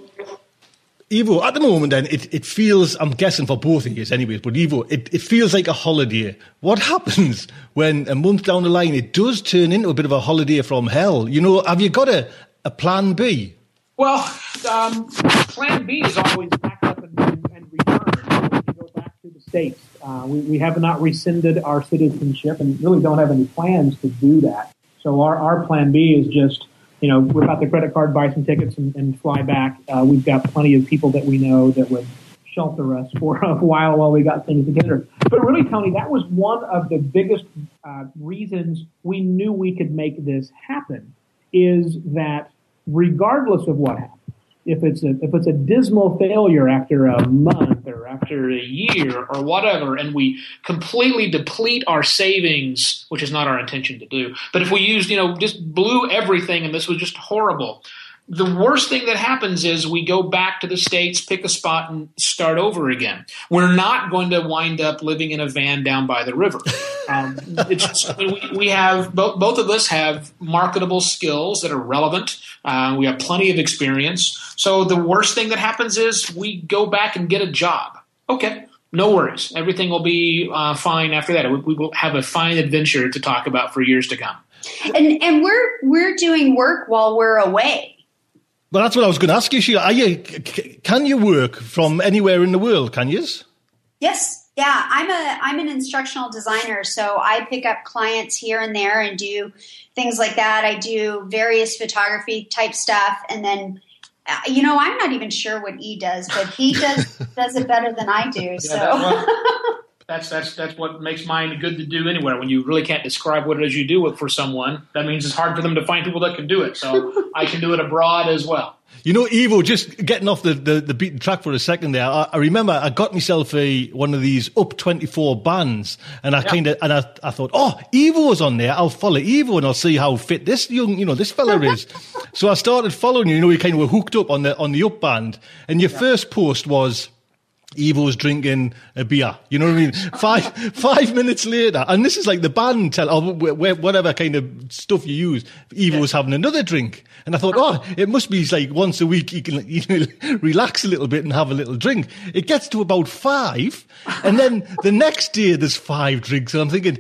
Ivo, at the moment then, it, it feels, I'm guessing for both of you anyways, but Ivo, it, it feels like a holiday. What happens when a month down the line it does turn into a bit of a holiday from hell? You know, have you got a, a plan B? Well, um, plan B is always back up and, and return. We go back to the States. Uh, we, we have not rescinded our citizenship and really don't have any plans to do that. So our, our plan B is just, you know, whip out the credit card, buy some tickets, and, and fly back. Uh, we've got plenty of people that we know that would shelter us for a while while we got things together. But really, Tony, that was one of the biggest uh, reasons we knew we could make this happen, is that regardless of what happens, if it's a if it's a dismal failure after a month or after a year or whatever, and we completely deplete our savings, which is not our intention to do, but if we used, you know, just blew everything and this was just horrible, the worst thing that happens is we go back to the States, pick a spot, and start over again. We're not going to wind up living in a van down by the river. Um, it's just, we, we have both, both of us have marketable skills that are relevant. Uh, we have plenty of experience. So the worst thing that happens is we go back and get a job. Okay, no worries. Everything will be uh, fine after that. We, we will have a fine adventure to talk about for years to come. And and we're we're doing work while we're away. Well, that's what I was going to ask you, Sheila. Are you, can you work from anywhere in the world, can you? Yes. Yeah, I'm a I'm an instructional designer, so I pick up clients here and there and do things like that. I do various photography type stuff, and then, uh, you know, I'm not even sure what E does, but he does does it better than I do. Yeah, so that, well, that's that's that's what makes mine good to do anywhere. When you really can't describe what it is you do for someone, that means it's hard for them to find people that can do it. So I can do it abroad as well. You know, Ivo, just getting off the, the, the beaten track for a second there, I, I remember I got myself a one of these up twenty-four bands, and I yeah. kind of and I, I thought, oh, Ivo's on there. I'll follow Ivo and I'll see how fit this young, you know, this fella is. So I started following you. You know, we kind of were hooked up on the on the up band, and your yeah. first post was Ivo's drinking a beer. You know what I mean? Five five minutes later, and this is like the band tell, or whatever kind of stuff you use, Ivo's yeah. having another drink. And I thought, oh, it must be like once a week you can you know, relax a little bit and have a little drink. It gets to about five, and then the next day there's five drinks, and I'm thinking,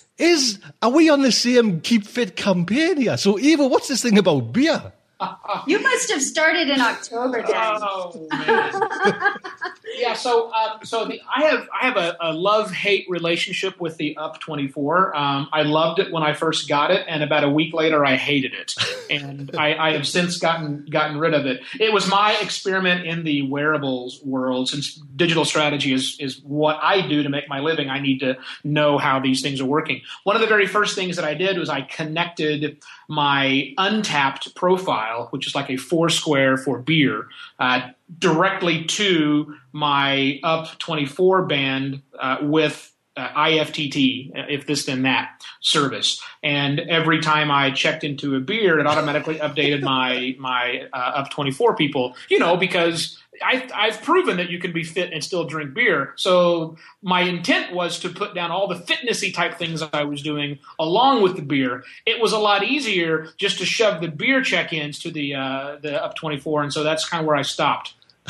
is are we on the same Keep Fit campaign here? So, Ivo, what's this thing about beer? You must have started in October then. Oh man! yeah, so uh, so the, I have I have a, a love-hate relationship with the Up twenty-four. Um, I loved it when I first got it, and about a week later, I hated it, and I, I have since gotten gotten rid of it. It was my experiment in the wearables world. Since digital strategy is is what I do to make my living, I need to know how these things are working. One of the very first things that I did was I connected my Untapped profile, which is like a Foursquare for beer, uh, directly to my Up twenty-four band uh, with uh, I F T T, if this then that service. And every time I checked into a beer, it automatically updated my my uh, Up twenty-four people, you know, because I, I've proven that you can be fit and still drink beer. So my intent was to put down all the fitnessy type things I was doing along with the beer. It was a lot easier just to shove the beer check-ins to the uh, the Up twenty-four, and so that's kind of where I stopped.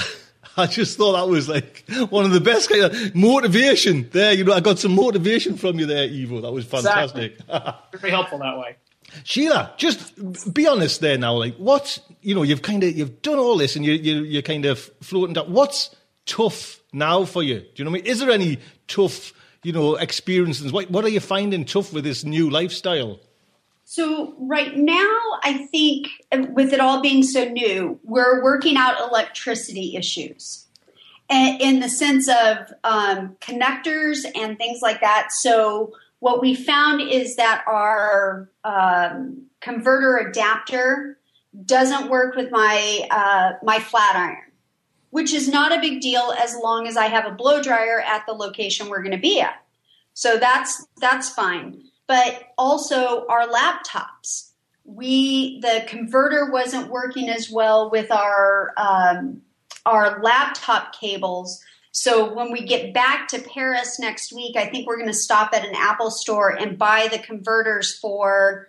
I just thought that was like one of the best kind of motivation there. You know, I got some motivation from you there, Ivo. That was fantastic. Exactly. Very helpful that way. Sheila, just be honest there now. Like, what's, you know, you've kind of, you've done all this and you, you, you're kind of floating down. What's tough now for you? Do you know what I mean? Is there any tough, you know, experiences? What, what are you finding tough with this new lifestyle? So right now, I think with it all being so new, we're working out electricity issues in the sense of um, connectors and things like that. So what we found is that our um, converter adapter doesn't work with my uh, my flat iron, which is not a big deal as long as I have a blow dryer at the location we're going to be at. So that's that's fine. But also our laptops, we the converter wasn't working as well with our um, our laptop cables. So when we get back to Paris next week, I think we're going to stop at an Apple store and buy the converters for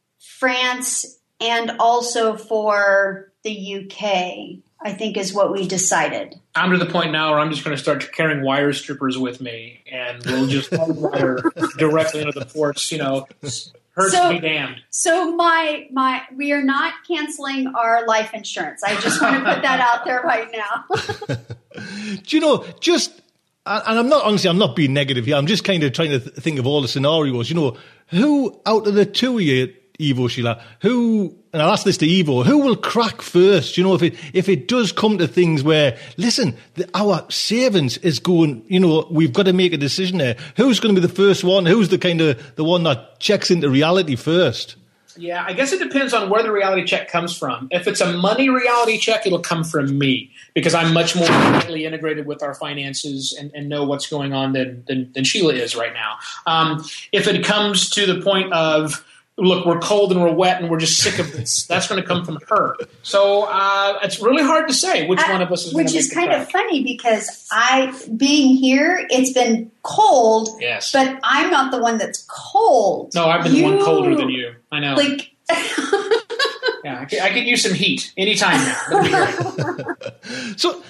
France and also for the U K, I think is what we decided. I'm to the point now where I'm just going to start carrying wire strippers with me, and we'll just wire directly into the ports, you know. Hurts so, to be damned. So my my we are not canceling our life insurance. I just want to put that out there right now. Do you know, just, and I'm not, honestly, I'm not being negative here. I'm just kind of trying to th- think of all the scenarios. You know, who out of the two of you, Ivo, Sheila, who, and I'll ask this to Ivo, who will crack first? You know, if it if it does come to things where, listen, the, our savings is going, you know, we've got to make a decision there. Who's going to be the first one? Who's the kind of, the one that checks into reality first? Yeah, I guess it depends on where the reality check comes from. If it's a money reality check, it'll come from me because I'm much more tightly integrated with our finances and, and know what's going on than, than, than Sheila is right now. Um, if it comes to the point of look, we're cold and we're wet and we're just sick of this. That's going to come from her. So uh, it's really hard to say which I, one of us is going to make Which is kind cut. of funny because I, being here, it's been cold, yes. but I'm not the one that's cold. No, I've been you, the one colder than you. I know. Like, yeah, I could, I could use some heat anytime now. That'd be great. So,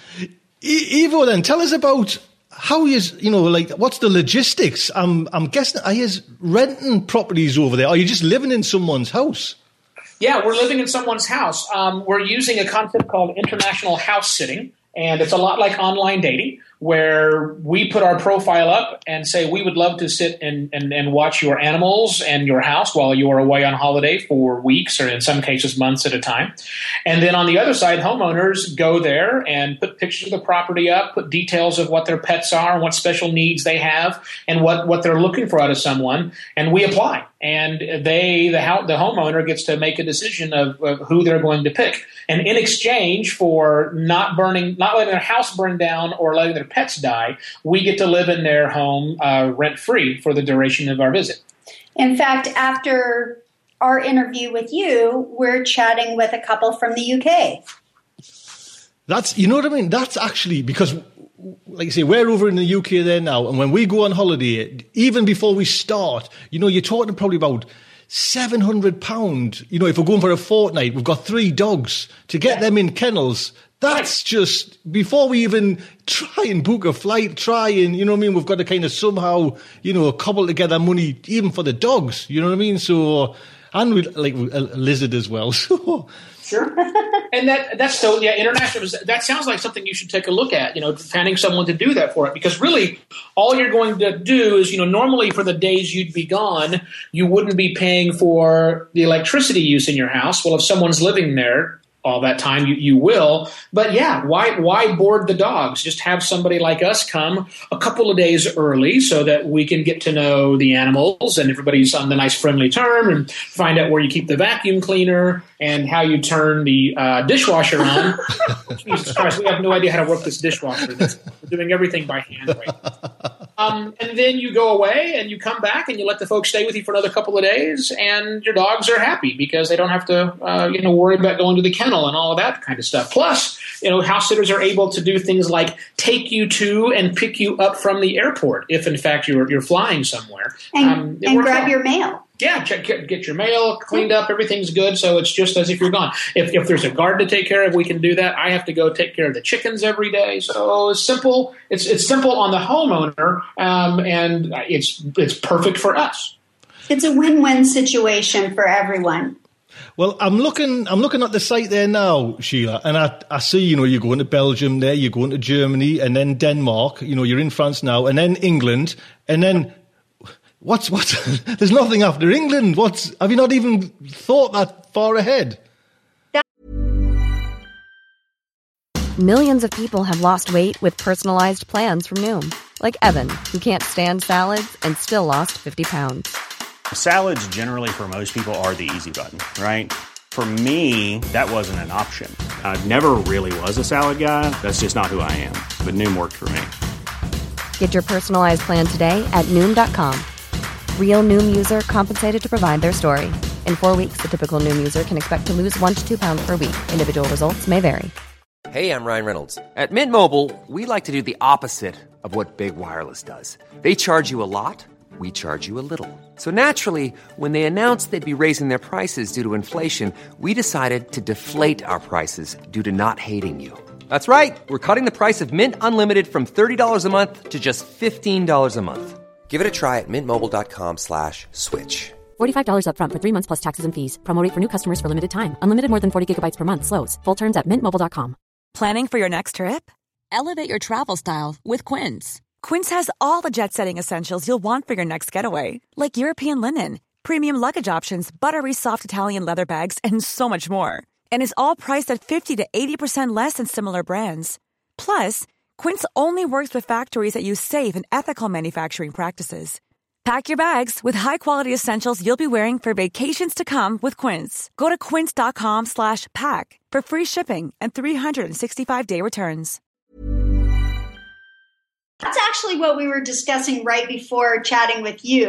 e- Ivo, then tell us about how is you know like what's the logistics? I'm I'm guessing are you renting properties over there? Are you just living in someone's house? Yeah, we're living in someone's house. Um, we're using a concept called international house sitting, and it's a lot like online dating, where we put our profile up and say we would love to sit and, and, and watch your animals and your house while you are away on holiday for weeks or in some cases months at a time. And then on the other side, homeowners go there and put pictures of the property up, put details of what their pets are and what special needs they have and what, what they're looking for out of someone. And we apply. And they, the, ho- the homeowner gets to make a decision of, of who they're going to pick. And in exchange for not burning, not letting their house burn down or letting their pets die, we get to live in their home uh, rent-free for the duration of our visit. in fact, after our interview with you, we're chatting with a couple from the U K. That's, you know what I mean? That's actually because, like I say, we're over in the U K there now, and when we go on holiday, even before we start, you know, you're talking probably about seven hundred pounds. You know, if we're going for a fortnight, we've got three dogs. To get yeah. them in kennels, that's just, before we even try and book a flight, try and, you know what I mean, we've got to kind of somehow, you know, cobble together money even for the dogs, you know what I mean? So, and we like a lizard as well, so... Sure. And that that's so, yeah, international, that sounds like something you should take a look at, you know, finding someone to do that for it. Because really, all you're going to do is, you know, normally for the days you'd be gone, you wouldn't be paying for the electricity use in your house. Well, if someone's living there all that time, you, you will. But yeah, why why board the dogs? Just have somebody like us come a couple of days early so that we can get to know the animals and everybody's on the nice friendly term and find out where you keep the vacuum cleaner and how you turn the uh, dishwasher on. Jesus Christ, we have no idea how to work this dishwasher. We're doing everything by hand right now. Um, and then you go away and you come back and you let the folks stay with you for another couple of days, and your dogs are happy because they don't have to, uh, you know, worry about going to the kennel and all of that kind of stuff. Plus, you know, house sitters are able to do things like take you to and pick you up from the airport if, in fact, you're you're flying somewhere. And, um, and grab well. your mail. Yeah, check, get your mail cleaned up. Everything's good, so it's just as if you're gone. If, if there's a garden to take care of, we can do that. I have to go take care of the chickens every day, so it's simple. It's it's simple on the homeowner, um, and it's it's perfect for us. It's a win-win situation for everyone. Well, I'm looking. I'm looking at the site there now, Sheila, and I, I see. You know, you're going to Belgium there, you're going to Germany, and then Denmark. You know, you're in France now, and then England, and then. What's what? There's nothing after England. What's? Have you not even thought that far ahead? Millions of people have lost weight with personalized plans from Noom, like Evan, who can't stand salads and still lost fifty pounds. Salads, generally, for most people, are the easy button, right? For me, that wasn't an option. I never really was a salad guy. That's just not who I am. But Noom worked for me. Get your personalized plan today at Noom dot com. Real Noom user compensated to provide their story. In four weeks, the typical Noom user can expect to lose one to two pounds per week. Individual results may vary. Hey, I'm Ryan Reynolds. At Mint Mobile, we like to do the opposite of what Big Wireless does. They charge you a lot, we charge you a little. So naturally, when they announced they'd be raising their prices due to inflation, we decided to deflate our prices due to not hating you. That's right. We're cutting the price of Mint Unlimited from thirty dollars a month to just fifteen dollars a month. Give it a try at mintmobile.com slash switch. forty-five dollars up front for three months plus taxes and fees. Promo rate for new customers for limited time. Unlimited more than forty gigabytes per month. Slows full terms at mint mobile dot com. Planning for your next trip? Elevate your travel style with Quince. Quince has all the jet-setting essentials you'll want for your next getaway, like European linen, premium luggage options, buttery soft Italian leather bags, and so much more. And is all priced at fifty to eighty percent less than similar brands. Plus, Quince only works with factories that use safe and ethical manufacturing practices. Pack your bags with high-quality essentials you'll be wearing for vacations to come with Quince. Go to quince.com slash pack for free shipping and three sixty-five day returns. That's actually what we were discussing right before chatting with you.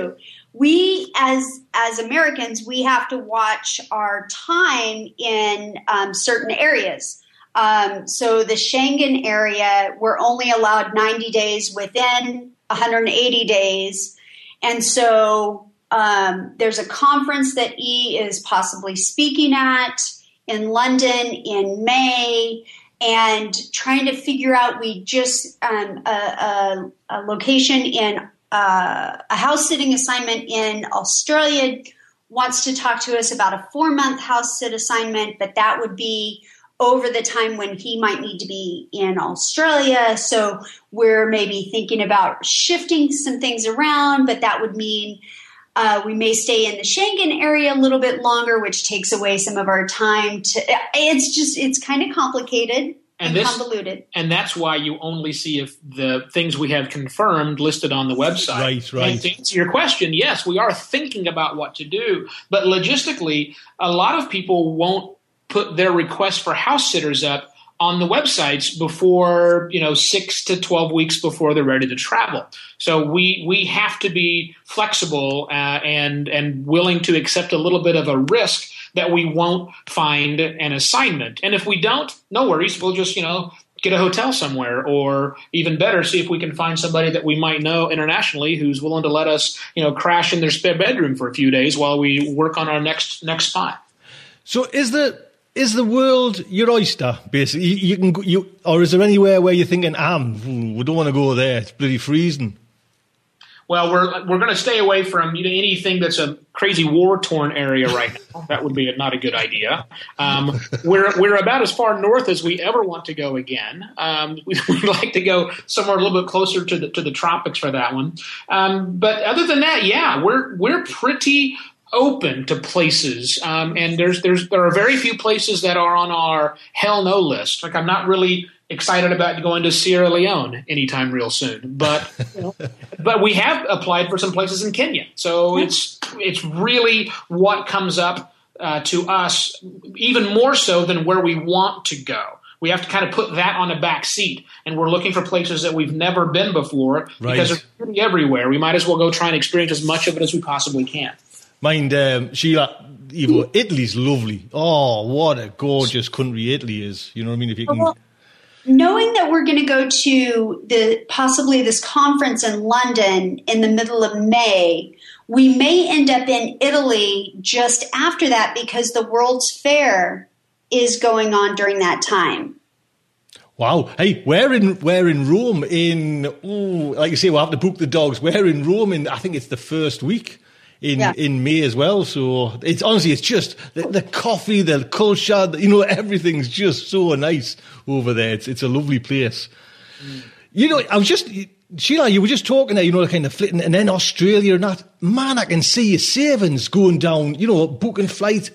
we as as Americans, we have to watch our time in um, certain areas. Um, so the Schengen area, we're only allowed ninety days within one hundred eighty days. And so um, there's a conference that E is possibly speaking at in London in May, and trying to figure out, we just um, a, a, a location in uh, a house sitting assignment in Australia wants to talk to us about a four month house sit assignment, but that would be over the time when he might need to be in Australia. So we're maybe thinking about shifting some things around, but that would mean uh, we may stay in the Schengen area a little bit longer, which takes away some of our time. To, it's just, it's kind of complicated and, and this, convoluted. And that's why you only see if the things we have confirmed listed on the website. Right, right. And to answer your question, yes, we are thinking about what to do. But logistically, a lot of people won't put their request for house sitters up on the websites before, you know, six to twelve weeks before they're ready to travel. So we we have to be flexible uh, and and willing to accept a little bit of a risk that we won't find an assignment. And if we don't, no worries. We'll just, you know, get a hotel somewhere, or even better, see if we can find somebody that we might know internationally who's willing to let us, you know, crash in their spare bedroom for a few days while we work on our next next spot. So is the Is the world your oyster, basically? You, you can, you, or is there anywhere where you're thinking, ah, we don't want to go there, it's bloody freezing? Well, we're we're going to stay away from, you know, anything that's a crazy war-torn area right now. That would be not a good idea. Um, we're we're about as far north as we ever want to go again. Um, we, we'd like to go somewhere a little bit closer to the to the tropics for that one. Um, but other than that, yeah, we're we're pretty open to places, um, and there's there's there are very few places that are on our hell no list. Like, I'm not really excited about going to Sierra Leone anytime real soon, but you know, but we have applied for some places in Kenya. So it's it's really what comes up uh, to us, even more so than where we want to go. We have to kind of put that on a back seat, and we're looking for places that we've never been before, right, because they're pretty everywhere. We might as well go try and experience as much of it as we possibly can. Mind, um, Sheila, Ivo, Italy's lovely. Oh, what a gorgeous country Italy is. You know what I mean? If you can. Well, knowing that we're going to go to the possibly this conference in London in the middle of May, we may end up in Italy just after that, because the World's Fair is going on during that time. Wow. Hey, we're in we're in Rome in, ooh, like you say, we'll have to book the dogs. We're in Rome in, I think it's the first week. In, yeah. in May as well, so it's honestly it's just the, the coffee, the culture, the, you know, everything's just so nice over there. It's it's a lovely place. Mm. You know, I was just Sheila, you were just talking there, you know, kind of flitting, and then Australia and that. Man, I can see your savings going down. You know, booking flights.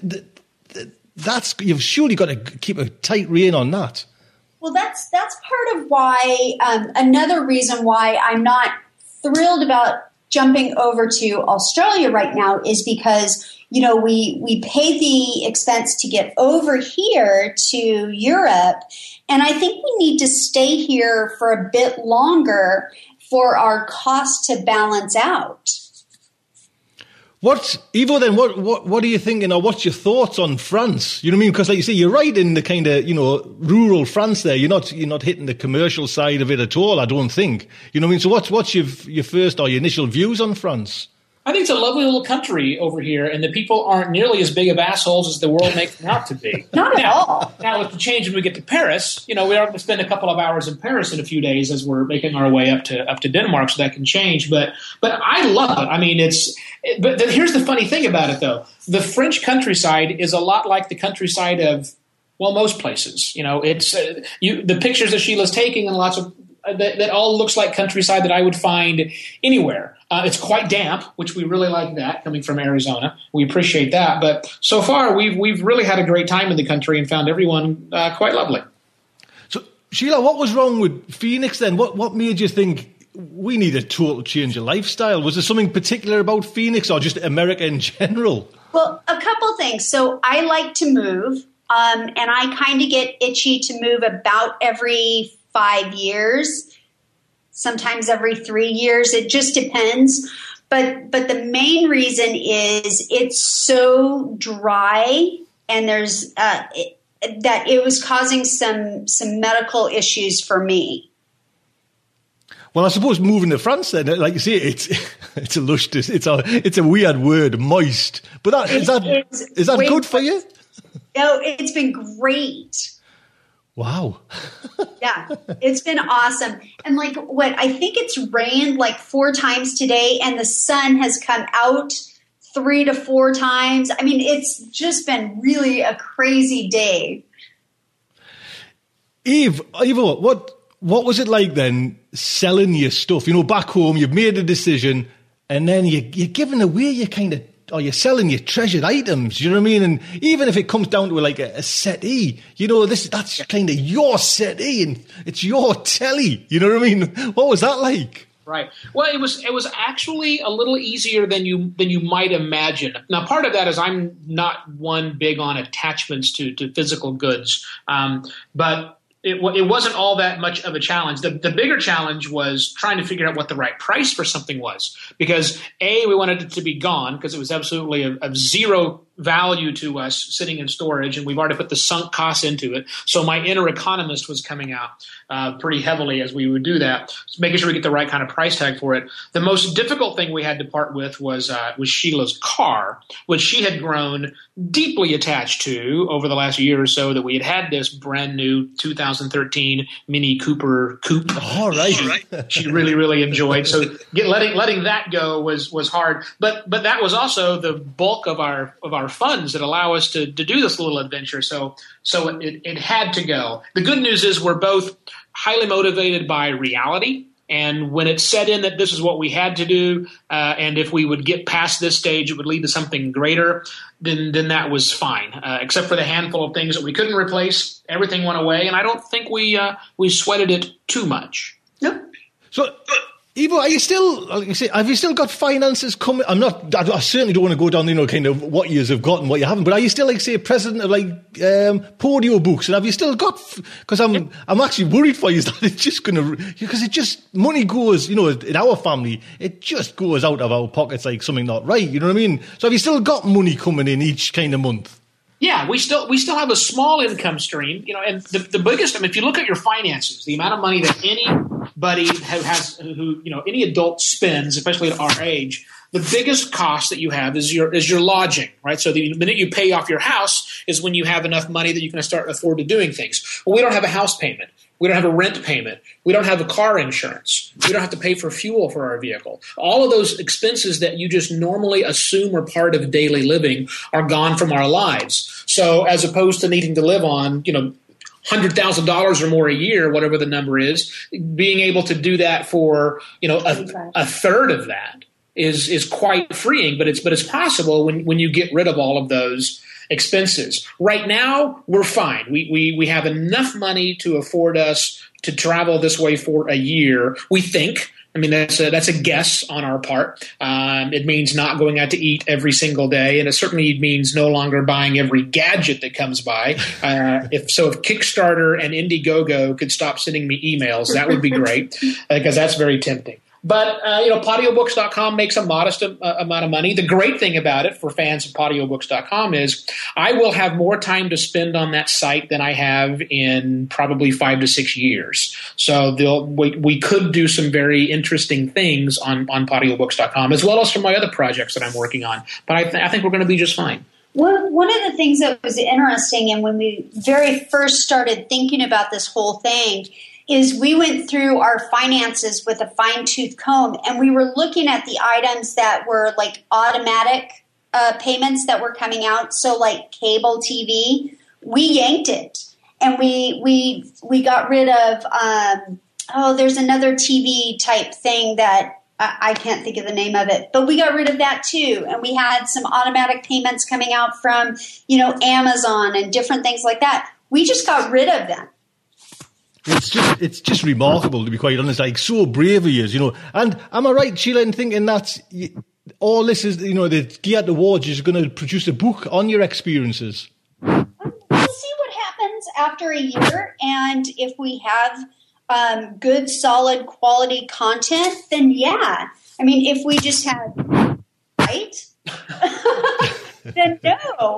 That's you've surely got to keep a tight rein on that. Well, that's that's part of why. Um, another reason why I'm not thrilled about jumping over to Australia right now is because, you know, we, we pay the expense to get over here to Europe. And I think we need to stay here for a bit longer for our cost to balance out. What, Ivo, then, what, what, what are you thinking, or what's your thoughts on France? You know what I mean? Because like you say, you're right in the kind of, you know, rural France there. You're not, you're not hitting the commercial side of it at all, I don't think. You know what I mean? So what's, what's your, your first or your initial views on France? I think it's a lovely little country over here, and the people aren't nearly as big of assholes as the world makes them out to be. Not now, at all. Now, with the change when we get to Paris, you know, we are going to spend a couple of hours in Paris in a few days as we're making our way up to up to Denmark, so that can change. But but I love it. I mean, it's. It, but the, here's the funny thing about it, though: the French countryside is a lot like the countryside of, well, most places. You know, it's uh, you the pictures that Sheila's taking and lots of. That, that all looks like countryside that I would find anywhere. Uh, it's quite damp, which we really like that coming from Arizona. We appreciate that. But so far, we've we've really had a great time in the country and found everyone uh, quite lovely. So, Sheila, what was wrong with Phoenix then? What what made you think we need a total change of lifestyle? Was there something particular about Phoenix or just America in general? Well, a couple things. So I like to move, um, and I kind of get itchy to move about every five years, sometimes every three years. It just depends. but but the main reason is it's so dry, and there's uh, it, that it was causing some some medical issues for me. Well, I suppose moving to France, then, like you say, it's it's a lush, it's a it's a weird word, moist. But that is that It's- is that wait, good for you? No, it's been great. Wow. Yeah, it's been awesome. And like what I think it's rained like four times today, and the sun has come out three to four times. I mean, it's just been really a crazy day. Eve, Eva, what what was it like then selling your stuff? You know, back home, you've made a decision, and then you, you're giving away your kind of, or you're selling your treasured items. You know what I mean? And even if it comes down to like a, a settee, you know, this that's kind of your settee, and it's your telly. You know what I mean? What was that like? Right. Well, it was it was actually a little easier than you than you might imagine. Now, part of that is I'm not one big on attachments to to physical goods, um, but it, it wasn't all that much of a challenge. The, the bigger challenge was trying to figure out what the right price for something was, because A, we wanted it to be gone because it was absolutely of, of zero value to us sitting in storage, and we've already put the sunk costs into it. So my inner economist was coming out uh, pretty heavily as we would do that, making sure we get the right kind of price tag for it. The most difficult thing we had to part with was uh, was Sheila's car, which she had grown deeply attached to over the last year or so. That we had had this brand new two thousand thirteen Mini Cooper coupe. All right, she, she really really enjoyed. So get, letting letting that go was was hard, but but that was also the bulk of our of our funds that allow us to, to do this little adventure. So so it, it had to go. The good news is we're both highly motivated by reality. And when it set in that this is what we had to do, uh, and if we would get past this stage, it would lead to something greater, then then that was fine. Uh, except for the handful of things that we couldn't replace, everything went away, and I don't think we uh, we sweated it too much. Nope. So, Ivo, are you still, like you say, have you still got finances coming? I'm not, I, I certainly don't want to go down, you know, kind of what you have got and what you haven't, but are you still, like, say, president of, like, um, Podio Books? And have you still got, because I'm, I'm actually worried for you that it's just going to, because it just, money goes, you know, in our family, it just goes out of our pockets like something not right, you know what I mean? So have you still got money coming in each kind of month? Yeah, we still we still have a small income stream, you know, and the, the biggest. I mean, if you look at your finances, the amount of money that anybody who has, who you know, any adult spends, especially at our age, the biggest cost that you have is your is your lodging, right? So the minute you pay off your house is when you have enough money that you can start afford to doing things. Well, we don't have a house payment. We don't have a rent payment. We don't have a car insurance. We don't have to pay for fuel for our vehicle. All of those expenses that you just normally assume are part of daily living are gone from our lives. So as opposed to needing to live on, you know, one hundred thousand dollars or more a year, whatever the number is, being able to do that for, you know, a, a third of that is is quite freeing, but it's but it's possible when, when you get rid of all of those expenses. Right now, we're fine. We, we we have enough money to afford us to travel this way for a year, we think. I mean, that's a, that's a guess on our part. Um, it means not going out to eat every single day, and it certainly means no longer buying every gadget that comes by. Uh, if so, if Kickstarter and Indiegogo could stop sending me emails, that would be great, because that's very tempting. But, uh, you know, Podio Books dot com makes a modest uh, amount of money. The great thing about it for fans of Podio Books dot com is I will have more time to spend on that site than I have in probably five to six years. So they'll, we, we could do some very interesting things on, on Podio Books dot com, as well as for my other projects that I'm working on. But I, th- I think we're going to be just fine. One, one of the things that was interesting, and when we very first started thinking about this whole thing, is we went through our finances with a fine-tooth comb, and we were looking at the items that were like automatic uh, payments that were coming out. So like cable T V, we yanked it, and we we we got rid of. Um, oh, there's another T V type thing that I, I can't think of the name of it, but we got rid of that too. And we had some automatic payments coming out from, you know, Amazon and different things like that. We just got rid of them. It's just, it's just remarkable, to be quite honest. Like, so brave of you, you know. And am I right, Sheila, in thinking that all this is, you know, the Geert Awards is going to produce a book on your experiences? We'll see what happens after a year, and if we have um, good, solid, quality content, then yeah. I mean, if we just had, right? Then no.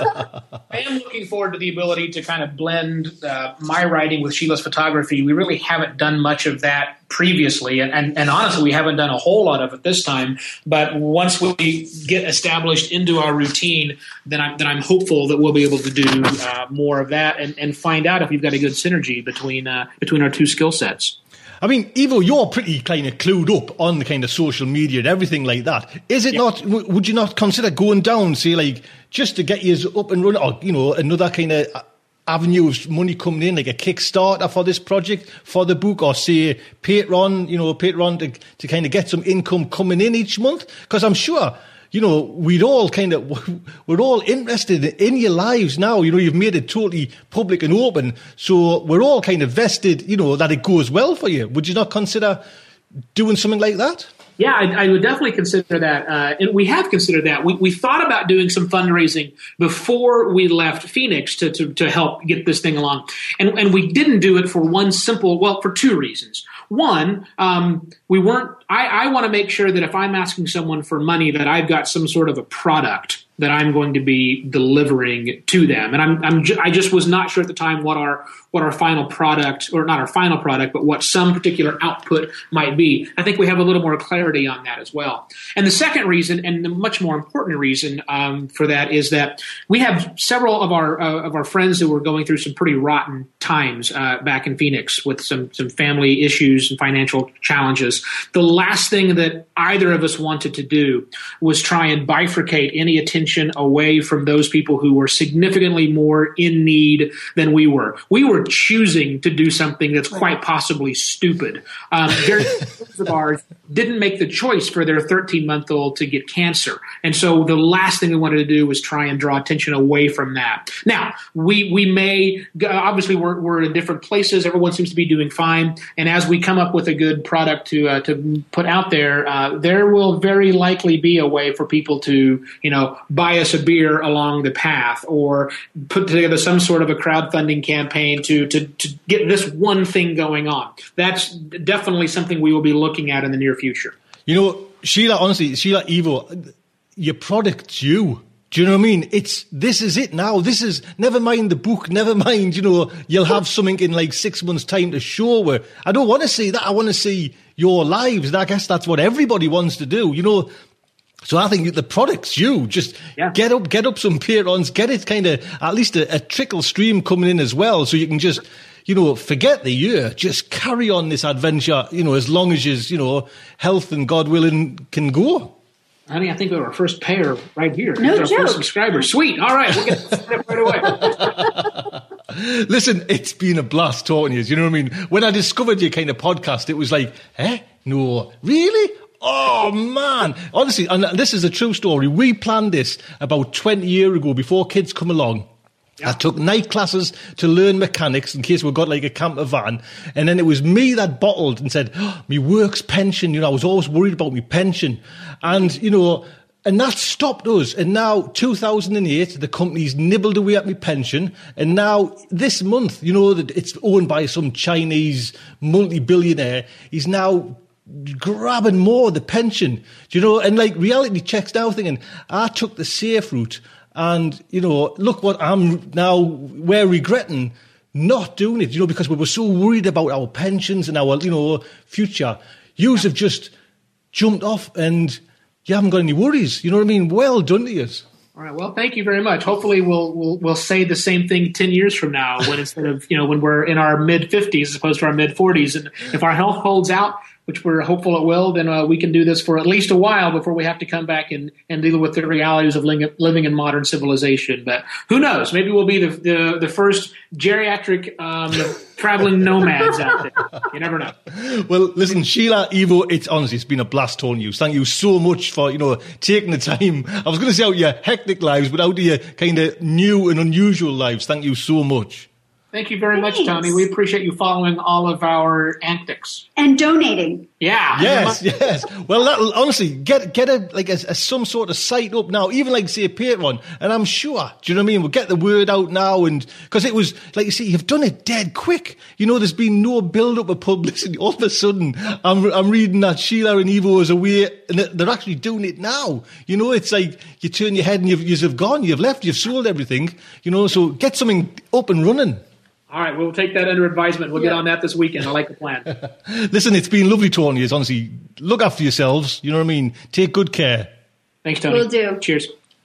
I am looking forward to the ability to kind of blend uh, my writing with Sheila's photography. We really haven't done much of that previously, and, and, and honestly, we haven't done a whole lot of it this time. But once we get established into our routine, then I'm, then I'm hopeful that we'll be able to do uh, more of that and, and find out if we've got a good synergy between uh, between our two skill sets. I mean, Ivo, you're pretty kind of clued up on the kind of social media and everything like that. Is it yeah. not, w- would you not consider going down, say, like, just to get you up and running, or, you know, another kind of avenue of money coming in, like a Kickstarter for this project, for the book, or say Patreon, you know, Patreon to, to kind of get some income coming in each month? Because I'm sure, you know, we'd all kind of, we're all interested in your lives now. You know, you've made it totally public and open. So we're all kind of vested, you know, that it goes well for you. Would you not consider doing something like that? Yeah, I, I would definitely consider that. Uh, and we have considered that. We, we thought about doing some fundraising before we left Phoenix to, to, to help get this thing along. And, and we didn't do it for one simple, well, for two reasons. One, um, we weren't, I, I want to make sure that if I'm asking someone for money, that I've got some sort of a product that I'm going to be delivering to them. And I'm, I'm ju- I just was not sure at the time what our what our final product, or not our final product, but what some particular output might be. I think we have a little more clarity on that as well. And the second reason, and the much more important reason um, for that, is that we have several of our uh, of our friends who were going through some pretty rotten times uh, back in Phoenix with some some family issues and financial challenges. The last thing that either of us wanted to do was try and bifurcate any attention away from those people who were significantly more in need than we were. We were choosing to do something that's quite possibly stupid. Um, very friends of ours didn't make the choice for their thirteen-month-old to get cancer. And so the last thing we wanted to do was try and draw attention away from that. Now, we we may, obviously we're, we're in different places. Everyone seems to be doing fine. And as we come up with a good product to uh, to put out there, uh, there will very likely be a way for people to, you know, buy us a beer along the path, or put together some sort of a crowdfunding campaign to, to, to get this one thing going on. That's definitely something we will be looking at in the near future. You know, Sheila, honestly, Sheila, Ivo, your product's you. Do you know what I mean? It's, this is it now. This is, never mind the book, never mind, you know, you'll have something in like six months' time to show where, I don't want to see that. I want to see your lives. And I guess that's what everybody wants to do, you know. So I think the product's you. Just yeah. get up, get up some Patrons, get it kind of, at least a, a trickle stream coming in as well. So you can just, you know, forget the year, just carry on this adventure, you know, as long as you, you know, health and God willing can go. Honey, I think we have our first pair right here. No our joke. First subscriber. Sweet. All right. We'll get it right away. Listen, it's been a blast talking to you. You know what I mean? When I discovered your kind of podcast, it was like, eh? No. Really? Oh, man. Honestly, and this is a true story. We planned this about twenty years ago before kids come along. Yeah. I took night classes to learn mechanics in case we got like a camper van. And then it was me that bottled and said, oh, me work's pension. You know, I was always worried about me pension. And, you know, and that stopped us. And now, two thousand eight, the company's nibbled away at me pension. And now, this month, you know, that it's owned by some Chinese multi-billionaire. He's now grabbing more of the pension. Do you know? And like reality checks now thinking, I took the safe route. And, you know, look what I'm now, we're regretting not doing it, you know, because we were so worried about our pensions and our, you know, future. Yous have just jumped off and you haven't got any worries. You know what I mean? Well done to you. All right. Well, thank you very much. Hopefully we'll, we'll, we'll say the same thing ten years from now when instead of, you know, when we're in our mid fifties as opposed to our mid forties. And if our health holds out, which we're hopeful it will, then uh, we can do this for at least a while before we have to come back and, and deal with the realities of ling- living in modern civilization. But who knows? Maybe we'll be the the, the first geriatric um, traveling nomads out there. You never know. Well, listen, Sheila, Ivo, it's honestly, it's been a blast talking to you. Thank you so much for, you know, taking the time. I was going to say out your hectic lives, but out of your kind of new and unusual lives. Thank you so much. Thank you very Thanks. much, Tony. We appreciate you following all of our antics. And donating. Yeah. Yes, yes. Well, that'll, honestly, get get a like a, a some sort of site up now, even like say a Patreon, and I'm sure, do you know what I mean? We'll get the word out now, and because it was like you see, you've done it dead quick. You know, there's been no build up of publicity. All of a sudden, I'm I'm reading that Sheila and Evo is away, and they're actually doing it now. You know, it's like you turn your head and you've you've gone, you've left, you've sold everything. You know, so get something up and running. All right, we'll take that under advisement. We'll yeah. get on that this weekend. I like the plan. Listen, it's been lovely talking to you. Honestly, look after yourselves. You know what I mean? Take good care. Thanks, Tony. Will do. Cheers.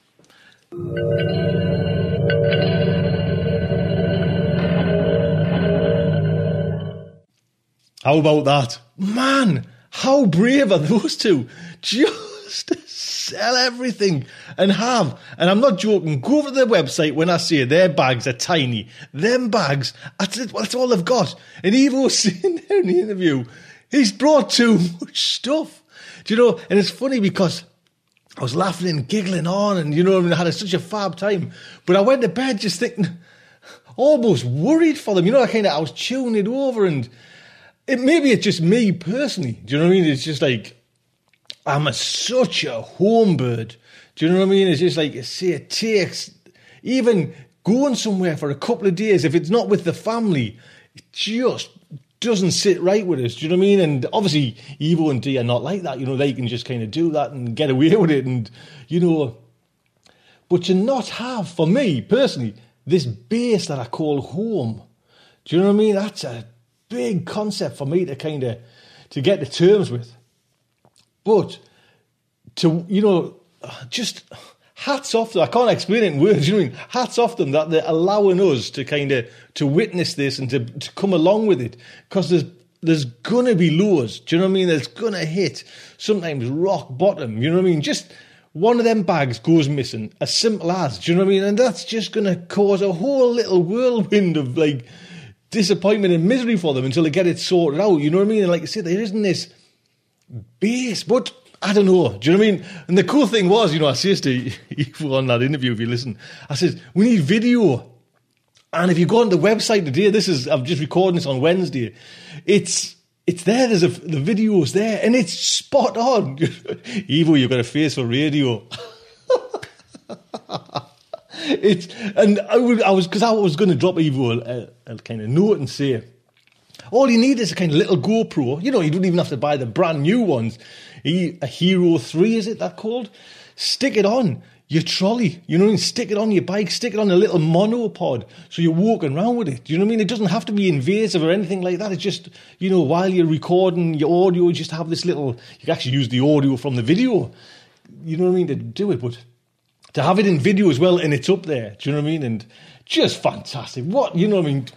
How about that? Man, how brave are those two? Just sell everything and have, and I'm not joking, go over to their website when I say their bags are tiny. Them bags, that's, it, that's all they've got. And Evo's sitting there in the interview, he's brought too much stuff. Do you know, and it's funny because I was laughing and giggling on and, you know, I mean, I had such a fab time. But I went to bed just thinking, almost worried for them. You know, I kind of, I was chewing it over and it maybe it's just me personally. Do you know what I mean? It's just like, I'm a, such a home bird. Do you know what I mean? It's just like, say, it takes, even going somewhere for a couple of days, if it's not with the family, it just doesn't sit right with us. Do you know what I mean? And obviously, Evo and Dee are not like that. You know, they can just kind of do that and get away with it. And, you know, but to not have, for me personally, this base that I call home. Do you know what I mean? That's a big concept for me to kind of, to get to terms with. But to, you know, just hats off them. I can't explain it in words, you know what I mean? Hats off them that they're allowing us to kind of, to witness this and to, to come along with it. Because there's, there's going to be lows, do you know what I mean? There's going to hit sometimes rock bottom, you know what I mean? Just one of them bags goes missing, as simple as, do you know what I mean? And that's just going to cause a whole little whirlwind of like disappointment and misery for them until they get it sorted out, you know what I mean? And like I said, there isn't this base, but I don't know. Do you know what I mean? And the cool thing was, you know, I said to Evo on that interview, if you listen, I said, we need video. And if you go on the website today, this is, I'm just recording this on Wednesday, it's it's there, there's a, the video's there, and it's spot on. Evo, you've got a face for radio. It's, and I, would, I was, because I was going to drop Evo a, a kind of note and say, all you need is a kind of little GoPro. You know, you don't even have to buy the brand new ones. A Hero three, is it that called? Stick it on your trolley. You know what I mean? Stick it on your bike. Stick it on a little monopod. So you're walking around with it. Do you know what I mean? It doesn't have to be invasive or anything like that. It's just, you know, while you're recording your audio, you just have this little, you can actually use the audio from the video. You know what I mean? To do it. But to have it in video as well and it's up there. Do you know what I mean? And just fantastic. What, you know what I mean?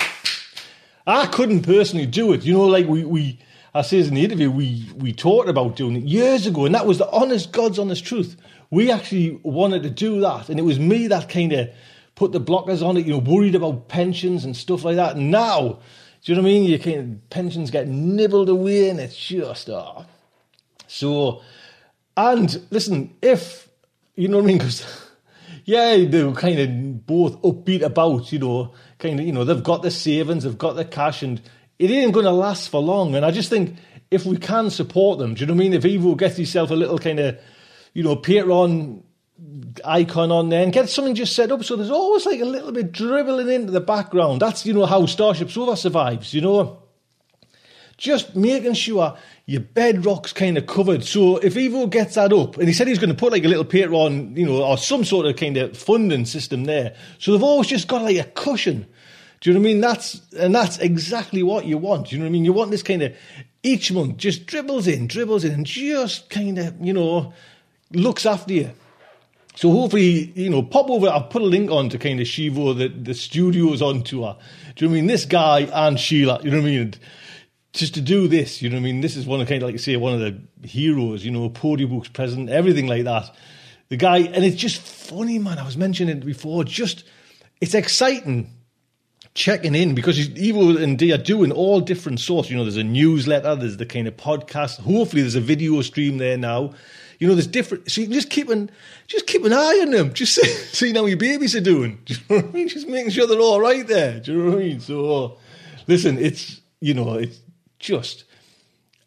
I couldn't personally do it. You know, like we, we I says in the interview, we, we talked about doing it years ago, and that was the honest, God's honest truth. We actually wanted to do that, and it was me that kind of put the blockers on it, you know, worried about pensions and stuff like that. And now, do you know what I mean? You kind of, pensions get nibbled away, and it's just, oh. So, and listen, if, you know what I mean, because, yeah, they were kind of both upbeat about, you know, kind of, you know, they've got the savings, they've got the cash, and it ain't going to last for long. And I just think if we can support them, do you know what I mean? If Evo gets himself a little kind of, you know, Patreon icon on there and get something just set up so there's always like a little bit dribbling into the background. That's, you know, how Starship Sofa survives, you know? Just making sure your bedrock's kind of covered. So if Evo gets that up, and he said he's going to put like a little Patreon, you know, or some sort of kind of funding system there. So they've always just got like a cushion. Do you know what I mean? That's, and that's exactly what you want. Do you know what I mean? You want this kind of, each month just dribbles in, dribbles in, and just kind of, you know, looks after you. So hopefully, you know, pop over, I'll put a link on to kind of Shivo, the, the studios on tour. Do you know what I mean? This guy and Sheila, you know what I mean? And just to do this, you know what I mean? This is one of kind of like, say, one of the heroes, you know, Podiobooks president, everything like that. The guy, and it's just funny, man. I was mentioning it before, just, it's exciting checking in because Evo and Dee are doing all different sorts. You know, there's a newsletter, there's the kind of podcast. Hopefully there's a video stream there now. You know, there's different, so you can just keep an, just keep an eye on them. Just see, see how your babies are doing. Do you know what I mean? Just making sure they're all right there. Do you know what I mean? So, listen, it's, you know, it's just,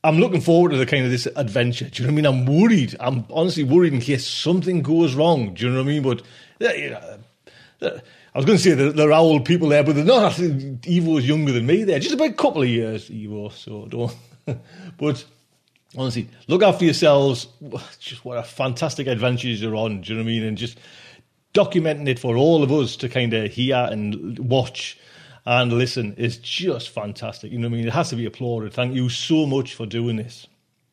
I'm looking forward to the kind of this adventure. Do you know what I mean? I'm worried. I'm honestly worried in case something goes wrong. Do you know what I mean? But uh, you know, uh, I was going to say that there are old people there, but they're not. Evo's younger than me. There, just about a couple of years, Evo. So don't. But honestly, look after yourselves. Just what a fantastic adventures you're on. Do you know what I mean? And just documenting it for all of us to kind of hear and watch and listen is just fantastic. You know what I mean? It has to be applauded. Thank you so much for doing this.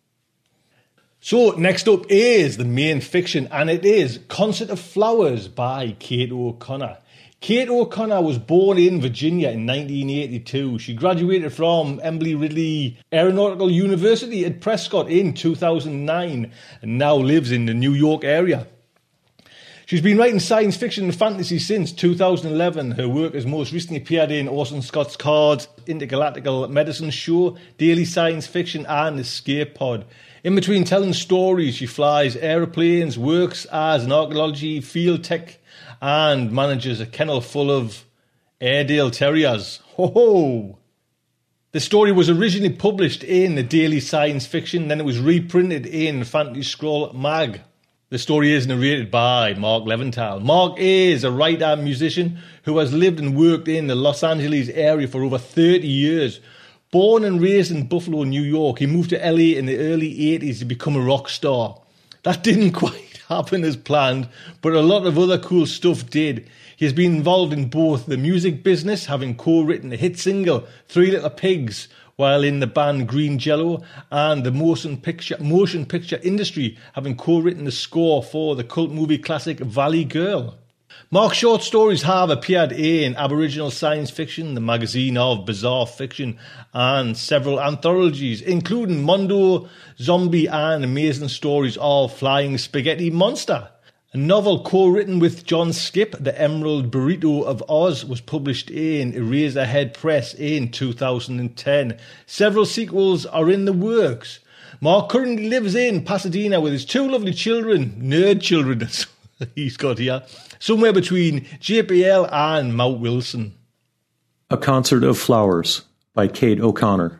So next up is the main fiction, and it is Concert of Flowers by Kate O'Connor. Kate O'Connor was born in Virginia in nineteen eighty-two. She graduated from Embly-Riddle Aeronautical University at Prescott in two thousand nine and now lives in the New York area. She's been writing science fiction and fantasy since two thousand eleven. Her work has most recently appeared in Orson Scott Card's Intergalactical Medicine Show, Daily Science Fiction and Escape Pod. In between telling stories, she flies aeroplanes, works as an archaeology field tech, and manages a kennel full of Airedale Terriers. Ho ho! The story was originally published in the Daily Science Fiction, then it was reprinted in Fantasy Scroll Mag. The story is narrated by Mark Leventhal. Mark is a writer and musician who has lived and worked in the Los Angeles area for over thirty years. Born and raised in Buffalo, New York, he moved to L A in the early eighties to become a rock star. That didn't quite happen as planned, but a lot of other cool stuff did. He has been involved in both the music business, having co-written the hit single Three Little Pigs while in the band Green Jello, and the motion picture motion picture industry, having co-written the score for the cult movie classic Valley Girl. Mark's short stories have appeared in Aboriginal Science Fiction, the magazine of bizarre fiction, and several anthologies, including Mondo, Zombie, and Amazing Stories of Flying Spaghetti Monster. A novel co-written with John Skip, The Emerald Burrito of Oz, was published in Eraserhead Press in two thousand ten. Several sequels are in the works. Mark currently lives in Pasadena with his two lovely children, nerd children, he's got here, somewhere between J P L and Mount Wilson. A Concert of Flowers by Kate O'Connor.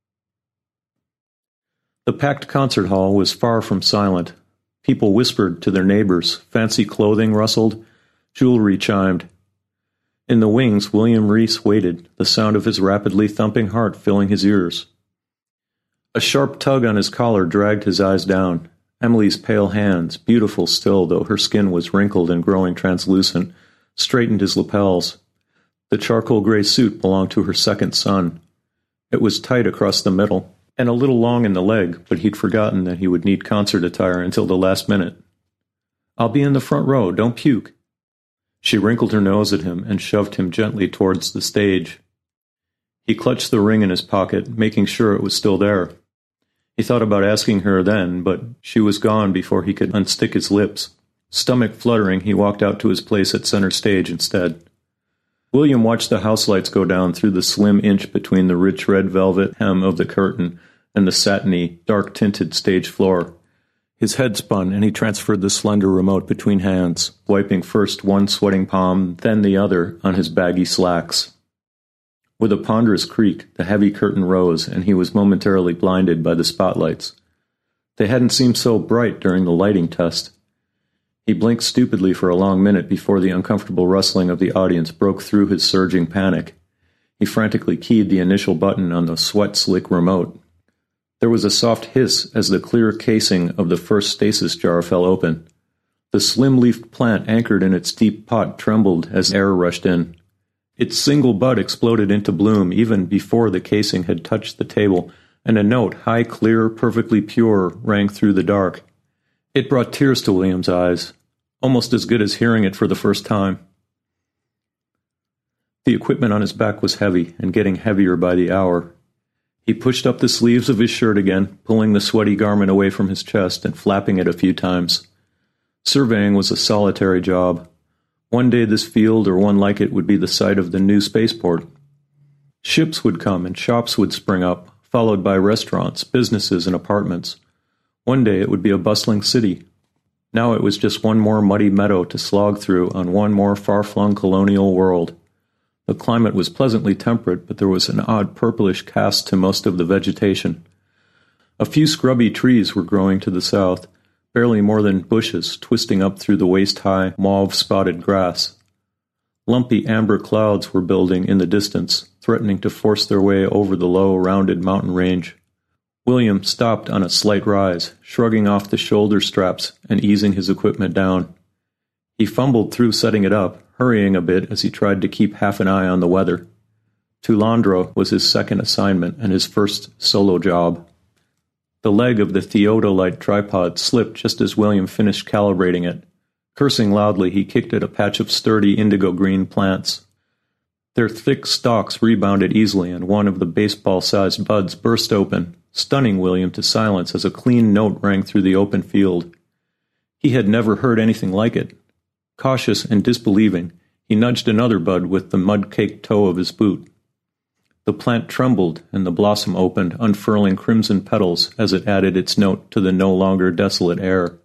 The packed concert hall was far from silent. People whispered to their neighbors, fancy clothing rustled, jewelry chimed. In the wings, William Reese waited, the sound of his rapidly thumping heart filling his ears. A sharp tug on his collar dragged his eyes down. Emily's pale hands, beautiful still though her skin was wrinkled and growing translucent, straightened his lapels. The charcoal gray suit belonged to her second son. It was tight across the middle, and a little long in the leg, but he'd forgotten that he would need concert attire until the last minute. "I'll be in the front row, don't puke." She wrinkled her nose at him and shoved him gently towards the stage. He clutched the ring in his pocket, making sure it was still there. He thought about asking her then, but she was gone before he could unstick his lips. Stomach fluttering, he walked out to his place at center stage instead. William watched the house lights go down through the slim inch between the rich red velvet hem of the curtain and the satiny, dark-tinted stage floor. His head spun, and he transferred the slender remote between hands, wiping first one sweating palm, then the other, on his baggy slacks. With a ponderous creak, the heavy curtain rose, and he was momentarily blinded by the spotlights. They hadn't seemed so bright during the lighting test. He blinked stupidly for a long minute before the uncomfortable rustling of the audience broke through his surging panic. He frantically keyed the initial button on the sweat-slick remote. There was a soft hiss as the clear casing of the first stasis jar fell open. The slim-leafed plant anchored in its deep pot trembled as air rushed in. Its single bud exploded into bloom even before the casing had touched the table, and a note, high, clear, perfectly pure, rang through the dark. It brought tears to William's eyes, almost as good as hearing it for the first time. The equipment on his back was heavy, and getting heavier by the hour. He pushed up the sleeves of his shirt again, pulling the sweaty garment away from his chest and flapping it a few times. Surveying was a solitary job. One day this field or one like it would be the site of the new spaceport. Ships would come and shops would spring up, followed by restaurants, businesses, and apartments. One day it would be a bustling city. Now it was just one more muddy meadow to slog through on one more far-flung colonial world. The climate was pleasantly temperate, but there was an odd purplish cast to most of the vegetation. A few scrubby trees were growing to the south, barely more than bushes twisting up through the waist-high, mauve-spotted grass. Lumpy amber clouds were building in the distance, threatening to force their way over the low, rounded mountain range. William stopped on a slight rise, shrugging off the shoulder straps and easing his equipment down. He fumbled through setting it up, hurrying a bit as he tried to keep half an eye on the weather. Toolandra was his second assignment and his first solo job. The leg of the theodolite tripod slipped just as William finished calibrating it. Cursing loudly, he kicked at a patch of sturdy indigo-green plants. Their thick stalks rebounded easily, and one of the baseball-sized buds burst open, stunning William to silence as a clean note rang through the open field. He had never heard anything like it. Cautious and disbelieving, he nudged another bud with the mud-caked toe of his boot. The plant trembled, and the blossom opened, unfurling crimson petals as it added its note to the no longer desolate air.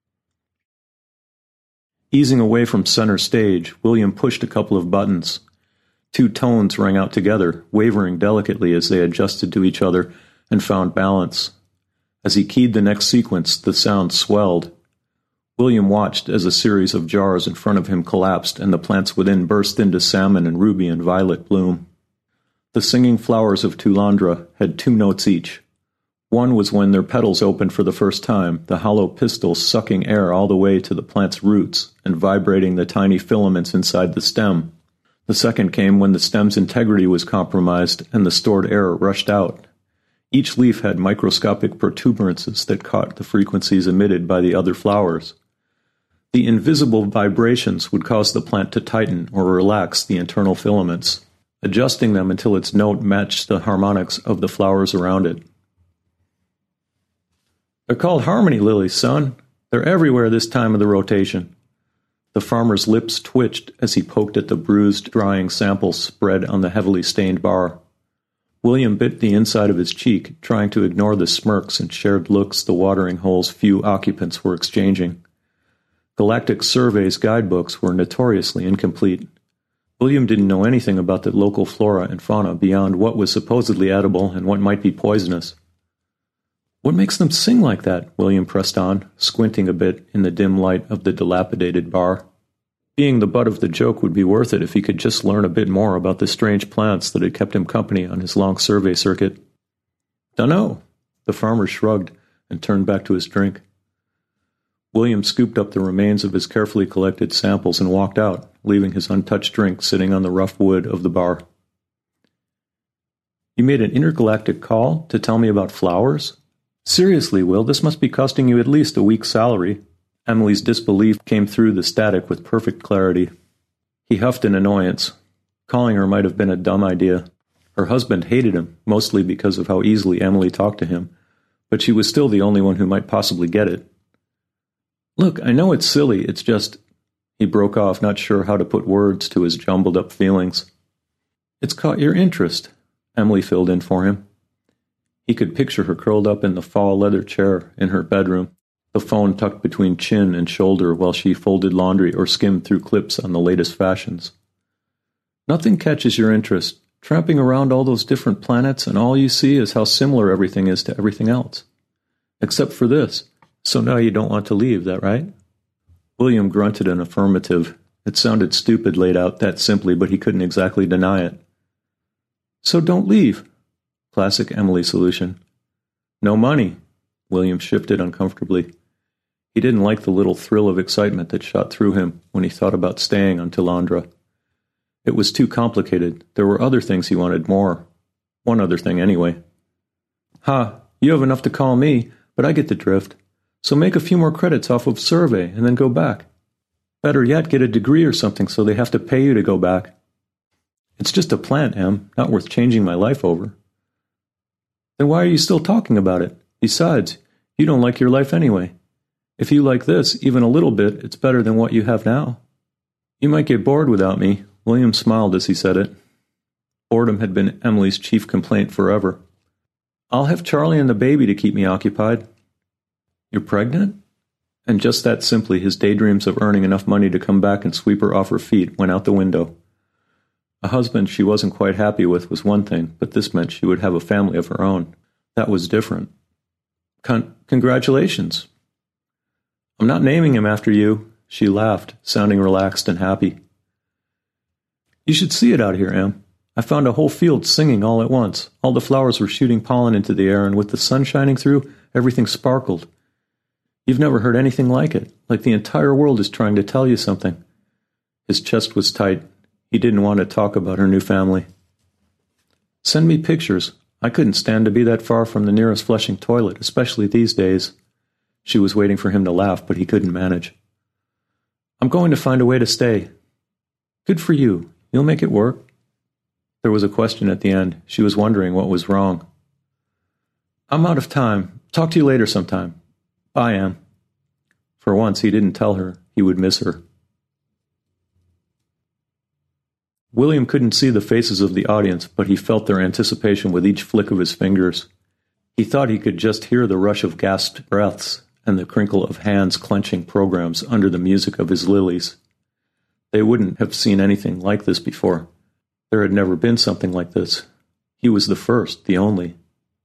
Easing away from center stage, William pushed a couple of buttons. Two tones rang out together, wavering delicately as they adjusted to each other and found balance. As he keyed the next sequence, the sound swelled. William watched as a series of jars in front of him collapsed and the plants within burst into salmon and ruby and violet bloom. The singing flowers of Toolandra had two notes each. One was when their petals opened for the first time, the hollow pistils sucking air all the way to the plant's roots and vibrating the tiny filaments inside the stem. The second came when the stem's integrity was compromised and the stored air rushed out. Each leaf had microscopic protuberances that caught the frequencies emitted by the other flowers. The invisible vibrations would cause the plant to tighten or relax the internal filaments, adjusting them until its note matched the harmonics of the flowers around it. They're called harmony lilies, son. They're everywhere this time of the rotation. The farmer's lips twitched as he poked at the bruised, drying samples spread on the heavily stained bar. William bit the inside of his cheek, trying to ignore the smirks and shared looks the watering hole's few occupants were exchanging. Galactic Survey's guidebooks were notoriously incomplete. William didn't know anything about the local flora and fauna beyond what was supposedly edible and what might be poisonous. What makes them sing like that? William pressed on, squinting a bit in the dim light of the dilapidated bar. Being the butt of the joke would be worth it if he could just learn a bit more about the strange plants that had kept him company on his long survey circuit. Dunno. The farmer shrugged and turned back to his drink. William scooped up the remains of his carefully collected samples and walked out, leaving his untouched drink sitting on the rough wood of the bar. You made an intergalactic call to tell me about flowers? Seriously, Will, this must be costing you at least a week's salary. Emily's disbelief came through the static with perfect clarity. He huffed in annoyance. Calling her might have been a dumb idea. Her husband hated him, mostly because of how easily Emily talked to him, but she was still the only one who might possibly get it. Look, I know it's silly, it's just... He broke off, not sure how to put words to his jumbled-up feelings. It's caught your interest, Emily filled in for him. He could picture her curled up in the fall leather chair in her bedroom, the phone tucked between chin and shoulder while she folded laundry or skimmed through clips on the latest fashions. Nothing catches your interest, tramping around all those different planets, and all you see is how similar everything is to everything else. Except for this. So now you don't want to leave, that right? William grunted an affirmative. It sounded stupid laid out that simply, but he couldn't exactly deny it. So don't leave. Classic Emily solution. No money. William shifted uncomfortably. He didn't like the little thrill of excitement that shot through him when he thought about staying on Toolandra. It was too complicated. There were other things he wanted more. One other thing, anyway. Ha, you have enough to call me, but I get the drift. So make a few more credits off of survey and then go back. Better yet, get a degree or something so they have to pay you to go back. It's just a plant, Em, not worth changing my life over. Then why are you still talking about it? Besides, you don't like your life anyway. If you like this, even a little bit, it's better than what you have now. You might get bored without me. William smiled as he said it. Boredom had been Emily's chief complaint forever. I'll have Charlie and the baby to keep me occupied. You're pregnant? And just that simply, his daydreams of earning enough money to come back and sweep her off her feet went out the window. A husband she wasn't quite happy with was one thing, but this meant she would have a family of her own. That was different. Con- congratulations. I'm not naming him after you, she laughed, sounding relaxed and happy. You should see it out here, Em. I found a whole field singing all at once. All the flowers were shooting pollen into the air, and with the sun shining through, everything sparkled. You've never heard anything like it, like the entire world is trying to tell you something. His chest was tight. He didn't want to talk about her new family. Send me pictures. I couldn't stand to be that far from the nearest flushing toilet, especially these days. She was waiting for him to laugh, but he couldn't manage. I'm going to find a way to stay. Good for you. You'll make it work. There was a question at the end. She was wondering what was wrong. I'm out of time. Talk to you later sometime. Bye, Em. For once, he didn't tell her he would miss her. William couldn't see the faces of the audience, but he felt their anticipation with each flick of his fingers. He thought he could just hear the rush of gasped breaths and the crinkle of hands clenching programs under the music of his lilies. They wouldn't have seen anything like this before. There had never been something like this. He was the first, the only.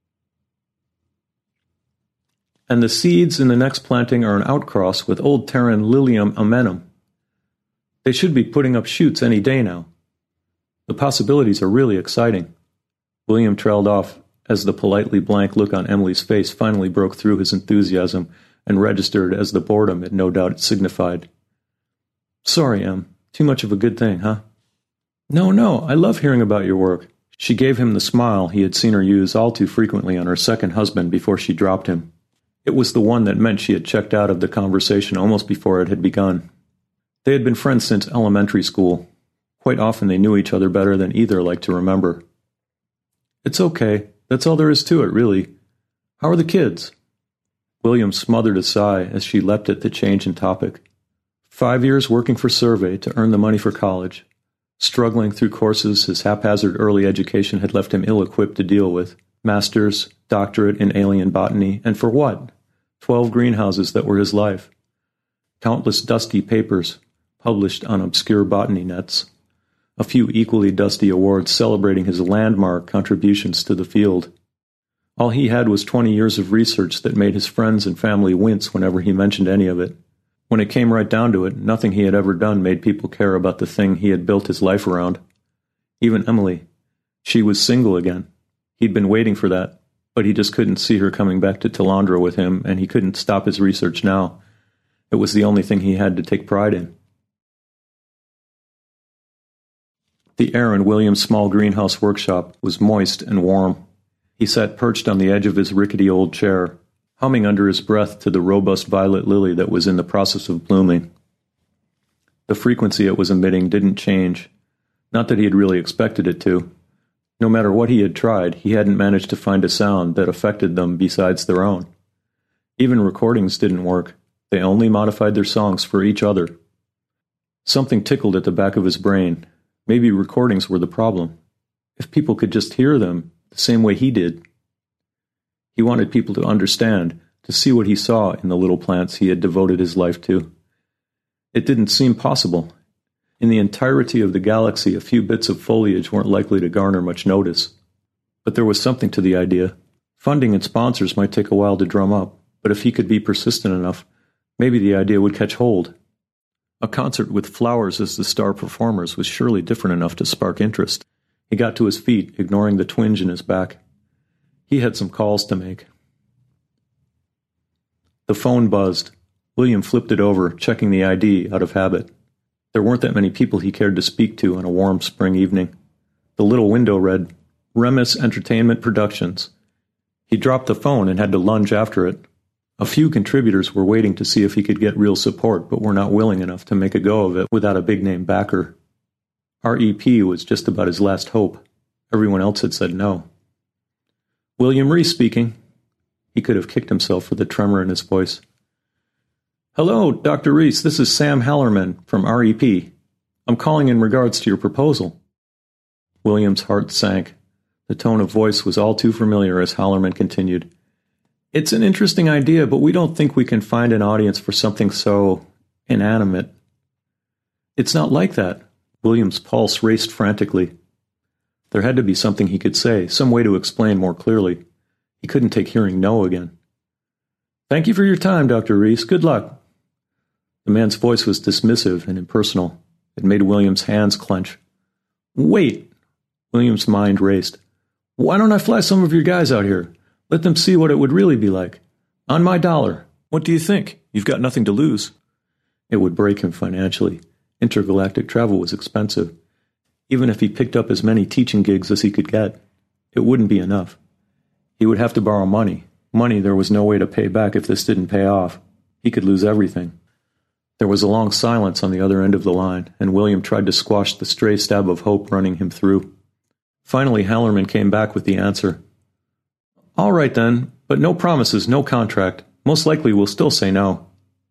And the seeds in the next planting are an outcross with old Terran Lilium amenum. They should be putting up shoots any day now. The possibilities are really exciting. William trailed off as the politely blank look on Emily's face finally broke through his enthusiasm and registered as the boredom it no doubt signified. Sorry, Em. Too much of a good thing, huh? No, no, I love hearing about your work. She gave him the smile he had seen her use all too frequently on her second husband before she dropped him. It was the one that meant she had checked out of the conversation almost before it had begun. They had been friends since elementary school. Quite often they knew each other better than either liked to remember. It's okay. That's all there is to it, really. How are the kids? William smothered a sigh as she leapt at the change in topic. Five years working for Survey to earn the money for college. Struggling through courses his haphazard early education had left him ill-equipped to deal with. Master's, doctorate in alien botany, and for what? Twelve greenhouses that were his life. Countless dusty papers, published on obscure botany nets. A few equally dusty awards celebrating his landmark contributions to the field. All he had was twenty years of research that made his friends and family wince whenever he mentioned any of it. When it came right down to it, nothing he had ever done made people care about the thing he had built his life around. Even Emily. She was single again. He'd been waiting for that, but he just couldn't see her coming back to Talandra with him, and he couldn't stop his research now. It was the only thing he had to take pride in. The air in William's small greenhouse workshop was moist and warm. He sat perched on the edge of his rickety old chair, humming under his breath to the robust violet lily that was in the process of blooming. The frequency it was emitting didn't change. Not that he had really expected it to. No matter what he had tried, he hadn't managed to find a sound that affected them besides their own. Even recordings didn't work. They only modified their songs for each other. Something tickled at the back of his brain. Maybe recordings were the problem. If people could just hear them the same way he did. He wanted people to understand, to see what he saw in the little plants he had devoted his life to. It didn't seem possible. In the entirety of the galaxy, a few bits of foliage weren't likely to garner much notice. But there was something to the idea. Funding and sponsors might take a while to drum up, but if he could be persistent enough, maybe the idea would catch hold. A concert with flowers as the star performers was surely different enough to spark interest. He got to his feet, ignoring the twinge in his back. He had some calls to make. The phone buzzed. William flipped it over, checking the I D out of habit. There weren't that many people he cared to speak to on a warm spring evening. The little window read, Remus Entertainment Productions. He dropped the phone and had to lunge after it. A few contributors were waiting to see if he could get real support, but were not willing enough to make a go of it without a big-name backer. R E P was just about his last hope. Everyone else had said no. William Reese speaking. He could have kicked himself for the tremor in his voice. Hello, Doctor Reese, this is Sam Hallerman from R E P. I'm calling in regards to your proposal. William's heart sank. The tone of voice was all too familiar as Hallerman continued. It's an interesting idea, but we don't think we can find an audience for something so inanimate. It's not like that. William's pulse raced frantically. There had to be something he could say, some way to explain more clearly. He couldn't take hearing no again. Thank you for your time, Doctor Reese. Good luck. The man's voice was dismissive and impersonal. It made William's hands clench. Wait! William's mind raced. Why don't I fly some of your guys out here? Let them see what it would really be like. On my dollar. What do you think? You've got nothing to lose. It would break him financially. Intergalactic travel was expensive. Even if he picked up as many teaching gigs as he could get, it wouldn't be enough. He would have to borrow money. Money there was no way to pay back if this didn't pay off. He could lose everything. There was a long silence on the other end of the line, and William tried to squash the stray stab of hope running him through. Finally, Hallerman came back with the answer. All right then, but no promises, no contract. Most likely we'll still say no.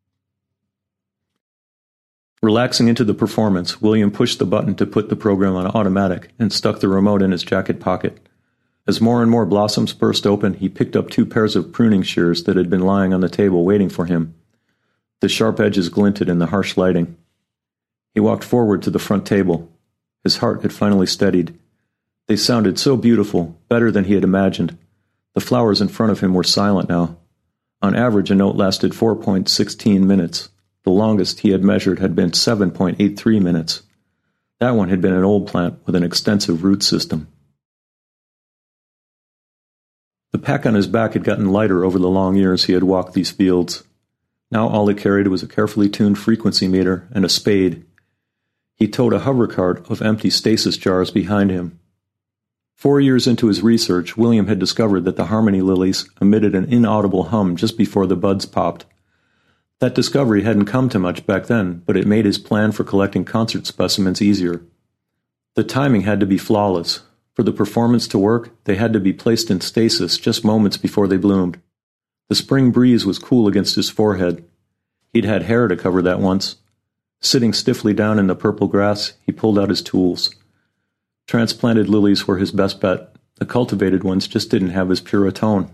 Relaxing into the performance, William pushed the button to put the program on automatic and stuck the remote in his jacket pocket. As more and more blossoms burst open, he picked up two pairs of pruning shears that had been lying on the table waiting for him. The sharp edges glinted in the harsh lighting. He walked forward to the front table. His heart had finally steadied. They sounded so beautiful, better than he had imagined. The flowers in front of him were silent now. On average, a note lasted four point one six minutes. The longest he had measured had been seven point eight three minutes. That one had been an old plant with an extensive root system. The pack on his back had gotten lighter over the long years he had walked these fields. Now all he carried was a carefully tuned frequency meter and a spade. He towed a hover cart of empty stasis jars behind him. Four years into his research, William had discovered that the harmony lilies emitted an inaudible hum just before the buds popped. That discovery hadn't come to much back then, but it made his plan for collecting concert specimens easier. The timing had to be flawless. For the performance to work, they had to be placed in stasis just moments before they bloomed. The spring breeze was cool against his forehead. He'd had hair to cover that once. Sitting stiffly down in the purple grass, he pulled out his tools. Transplanted lilies were his best bet. The cultivated ones just didn't have as pure a tone.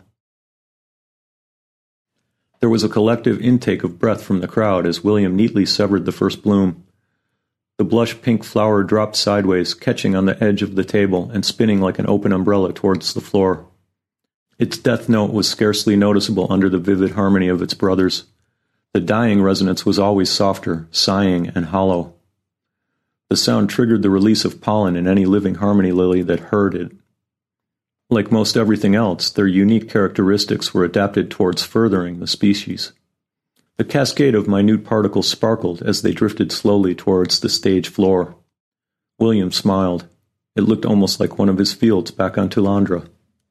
There was a collective intake of breath from the crowd as William neatly severed the first bloom. The blush pink flower dropped sideways, catching on the edge of the table and spinning like an open umbrella towards the floor. Its death note was scarcely noticeable under the vivid harmony of its brothers. The dying resonance was always softer, sighing and hollow. The sound triggered the release of pollen in any living harmony lily that heard it. Like most everything else, their unique characteristics were adapted towards furthering the species. The cascade of minute particles sparkled as they drifted slowly towards the stage floor. William smiled. It looked almost like one of his fields back on Tulandra.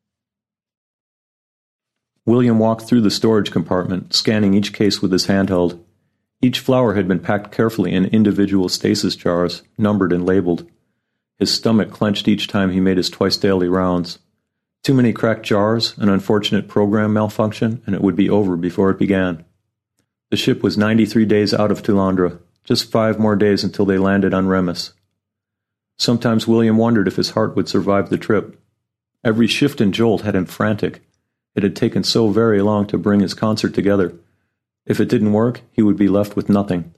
William walked through the storage compartment, scanning each case with his handheld. Each flower had been packed carefully in individual stasis jars, numbered and labeled. His stomach clenched each time he made his twice-daily rounds. Too many cracked jars, an unfortunate program malfunction, and it would be over before it began. The ship was ninety-three days out of Tulandra, just five more days until they landed on Remus. Sometimes William wondered if his heart would survive the trip. Every shift and jolt had him frantic. It had taken so very long to bring his concert together. If it didn't work, he would be left with nothing.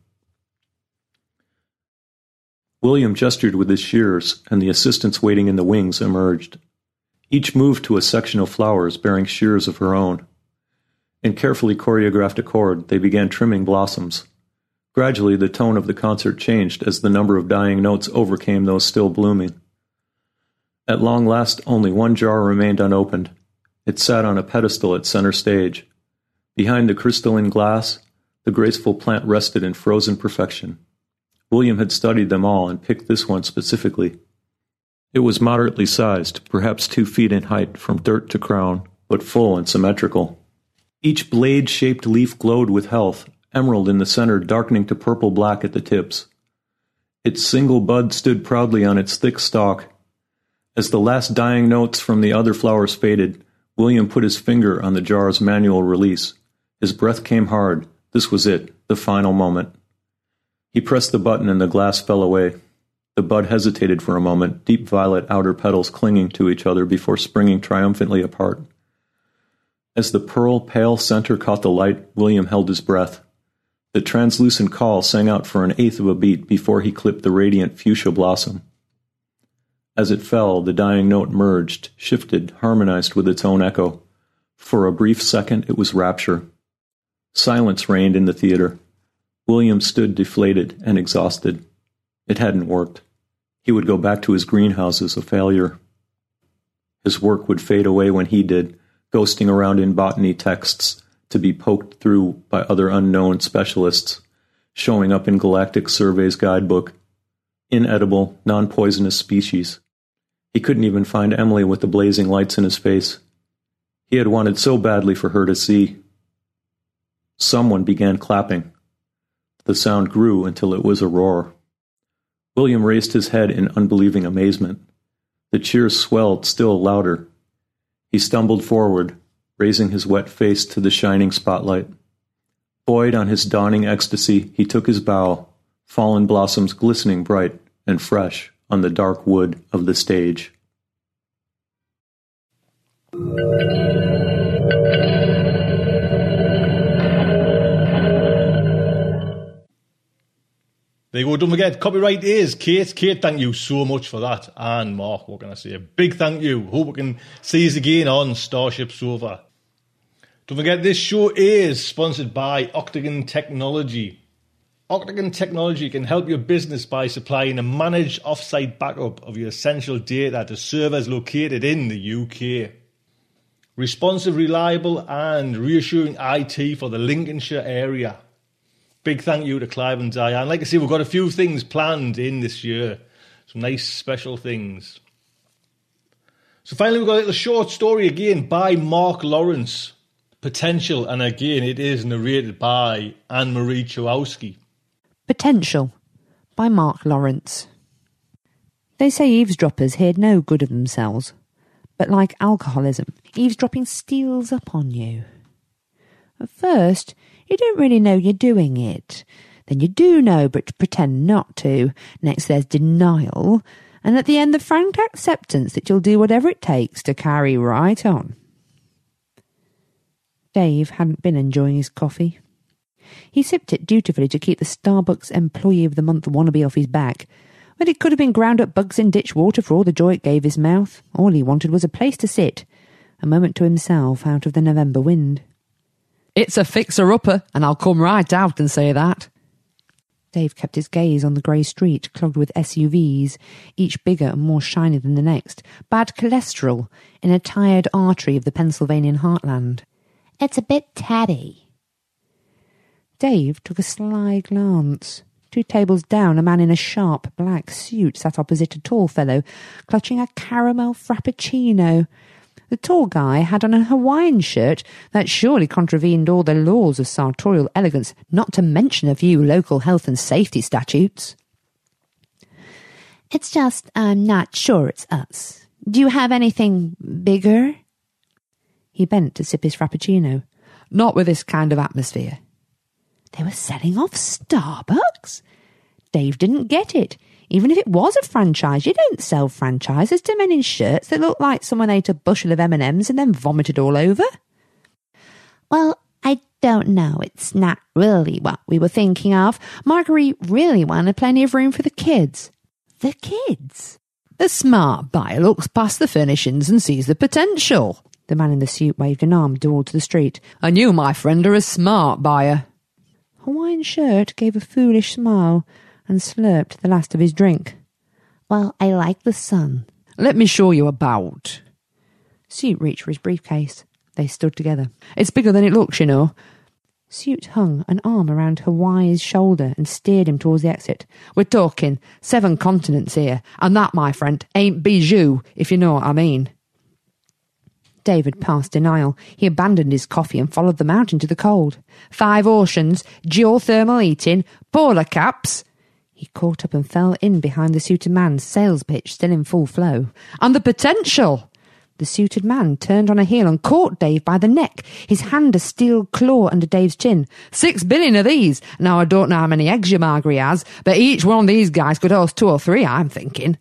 William gestured with his shears, and the assistants waiting in the wings emerged. Each moved to a section of flowers bearing shears of her own. In carefully choreographed accord, they began trimming blossoms. Gradually, the tone of the concert changed as the number of dying notes overcame those still blooming. At long last, only one jar remained unopened. It sat on a pedestal at center stage. Behind the crystalline glass, the graceful plant rested in frozen perfection. William had studied them all and picked this one specifically. It was moderately sized, perhaps two feet in height from dirt to crown, but full and symmetrical. Each blade-shaped leaf glowed with health, emerald in the center darkening to purple-black at the tips. Its single bud stood proudly on its thick stalk. As the last dying notes from the other flowers faded, William put his finger on the jar's manual release. His breath came hard. This was it, the final moment. He pressed the button and the glass fell away. The bud hesitated for a moment, deep violet outer petals clinging to each other before springing triumphantly apart. As the pearl pale center caught the light, William held his breath. The translucent call sang out for an eighth of a beat before he clipped the radiant fuchsia blossom. As it fell, the dying note merged, shifted, harmonized with its own echo. For a brief second, it was rapture. Silence reigned in the theater. William stood deflated and exhausted. It hadn't worked. He would go back to his greenhouses a failure. His work would fade away when he did, ghosting around in botany texts to be poked through by other unknown specialists, showing up in Galactic Survey's guidebook. Inedible, non-poisonous species. He couldn't even find Emily with the blazing lights in his face. He had wanted so badly for her to see. Someone began clapping. The sound grew until it was a roar. William raised his head in unbelieving amazement. The cheers swelled still louder. He stumbled forward, raising his wet face to the shining spotlight. Buoyed on his dawning ecstasy, he took his bow, fallen blossoms glistening bright and fresh on the dark wood of the stage. There you go, don't forget, copyright is Kate. Kate, thank you so much for that. And Mark, what can I say? A big thank you. Hope we can see you again on Starship Sofa. Don't forget, this show is sponsored by Octagon Technology. Octagon Technology can help your business by supplying a managed off-site backup of your essential data to servers located in the U K. Responsive, reliable and reassuring I T for the Lincolnshire area. Big thank you to Clive and Diane. Like I say, we've got a few things planned in this year. Some nice special things. So finally, we've got a little short story again by Mark Lawrence. Potential, and again, it is narrated by Anne-Marie Chowowski. Potential by Mark Lawrence. They say eavesdroppers hear no good of themselves, but like alcoholism, eavesdropping steals up on you. At first, you don't really know you're doing it. Then you do know, but pretend not to. Next there's denial, and at the end the frank acceptance that you'll do whatever it takes to carry right on. Dave hadn't been enjoying his coffee. He sipped it dutifully to keep the Starbucks Employee of the Month wannabe off his back, but it could have been ground up bugs in ditch water for all the joy it gave his mouth. All he wanted was a place to sit, a moment to himself out of the November wind. It's a fixer-upper, and I'll come right out and say that. Dave kept his gaze on the grey street, clogged with S U Vs, each bigger and more shiny than the next. Bad cholesterol in a tired artery of the Pennsylvanian heartland. It's a bit tatty. Dave took a sly glance. Two tables down, a man in a sharp black suit sat opposite a tall fellow, clutching a caramel frappuccino. The tall guy had on a Hawaiian shirt that surely contravened all the laws of sartorial elegance, not to mention a few local health and safety statutes. It's just, I'm not sure it's us. Do you have anything bigger? He bent to sip his frappuccino. Not with this kind of atmosphere. They were selling off Starbucks? Dave didn't get it. Even if it was a franchise, you don't sell franchises to men in shirts that look like someone ate a bushel of M and M's and then vomited all over. Well, I don't know. It's not really what we were thinking of. Marguerite really wanted plenty of room for the kids. The kids? The smart buyer looks past the furnishings and sees the potential. The man in the suit waved an arm towards the street. And you, my friend, are a smart buyer. Hawaiian shirt gave a foolish smile and slurped the last of his drink. Well, I like the sun. Let me show you about. Suit reached for his briefcase. They stood together. It's bigger than it looks, you know. Suit hung an arm around Hawaii's shoulder and steered him towards the exit. We're talking seven continents here, and that, my friend, ain't bijou, if you know what I mean. David passed denial. He abandoned his coffee and followed them out into the cold. Five oceans, geothermal heating, polar caps. He caught up and fell in behind the suited man's sales pitch, still in full flow. And the potential! The suited man turned on a heel and caught Dave by the neck, his hand a steel claw under Dave's chin. Six billion of these. Now, I don't know how many eggs your Marguerite has, but each one of these guys could host two or three, I'm thinking.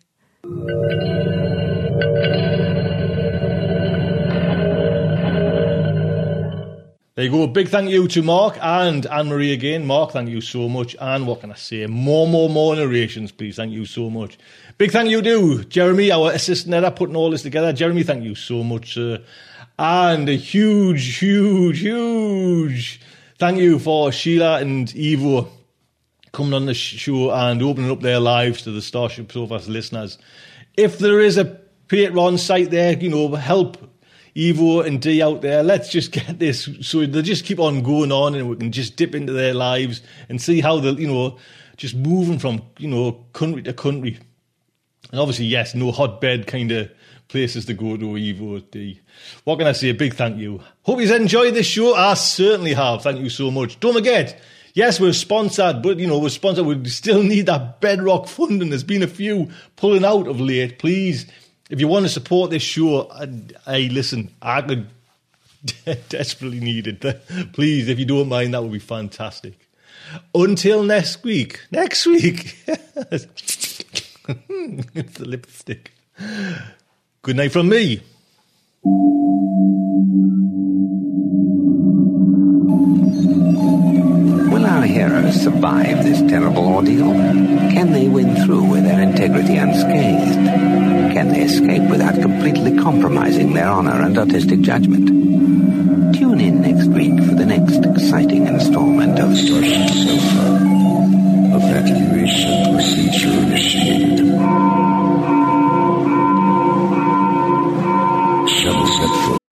There you go. A big thank you to Mark and Anne-Marie again. Mark, thank you so much. And what can I say? More, more, more narrations, please. Thank you so much. Big thank you to Jeremy, our assistant editor, putting all this together. Jeremy, thank you so much, sir. And a huge, huge, huge thank you for Sheila and Ivo coming on the show and opening up their lives to the Starship Sofa listeners. If there is a Patreon site there, you know, help Ivo and Dee out there. Let's just get this so they just keep on going on and we can just dip into their lives and see how they're, you know, just moving from, you know, country to country. And obviously, yes, no hotbed kind of places to go to, Ivo, Dee. What can I say? A big thank you. Hope you've enjoyed this show. I certainly have. Thank you so much. Don't forget, yes, we're sponsored, but, you know, we're sponsored. We still need that bedrock funding. There's been a few pulling out of late. Please, if you want to support this show, hey, listen, I could desperately need it. Please, if you don't mind, that would be fantastic. Until next week. Next week. It's the lipstick. Good night from me. Will our heroes survive this terrible ordeal? Can they win through with their integrity unscathed? Can they escape without completely compromising their honor and artistic judgment? Tune in next week for the next exciting installment of Starship Sofa. Evacuation procedure initiated. Shuttle set for...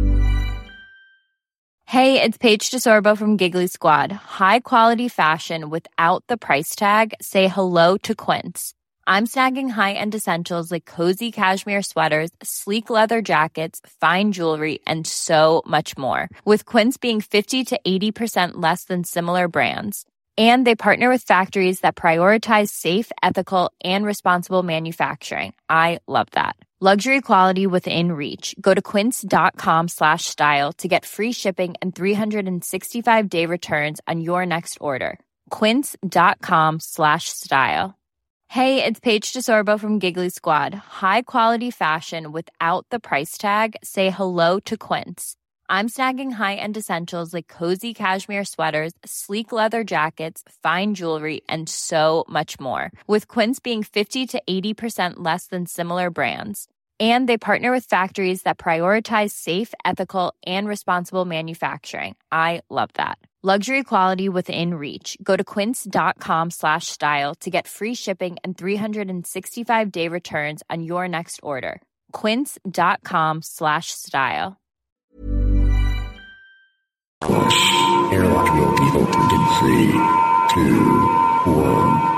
Hey, it's Paige DeSorbo from Giggly Squad. High quality fashion without the price tag. Say hello to Quince. I'm snagging high-end essentials like cozy cashmere sweaters, sleek leather jackets, fine jewelry, and so much more. With Quince being fifty to eighty percent less than similar brands. And they partner with factories that prioritize safe, ethical, and responsible manufacturing. I love that. Luxury quality within reach. Go to quince.com slash style to get free shipping and three sixty-five day returns on your next order. Quince.com slash style. Hey, it's Paige DeSorbo from Giggly Squad. High quality fashion without the price tag. Say hello to Quince. I'm snagging high-end essentials like cozy cashmere sweaters, sleek leather jackets, fine jewelry, and so much more. With Quince being fifty to eighty percent less than similar brands. And they partner with factories that prioritize safe, ethical, and responsible manufacturing. I love that. Luxury quality within reach. Go to quince.com slash style to get free shipping and three sixty-five day returns on your next order. Quince.com slash style. Push. Airlock will be opened in three, two, one.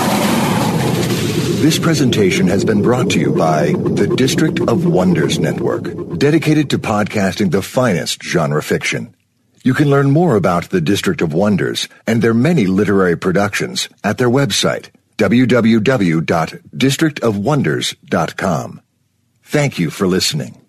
This presentation has been brought to you by the District of Wonders Network, dedicated to podcasting the finest genre fiction. You can learn more about the District of Wonders and their many literary productions at their website, w w w dot district of wonders dot com. Thank you for listening.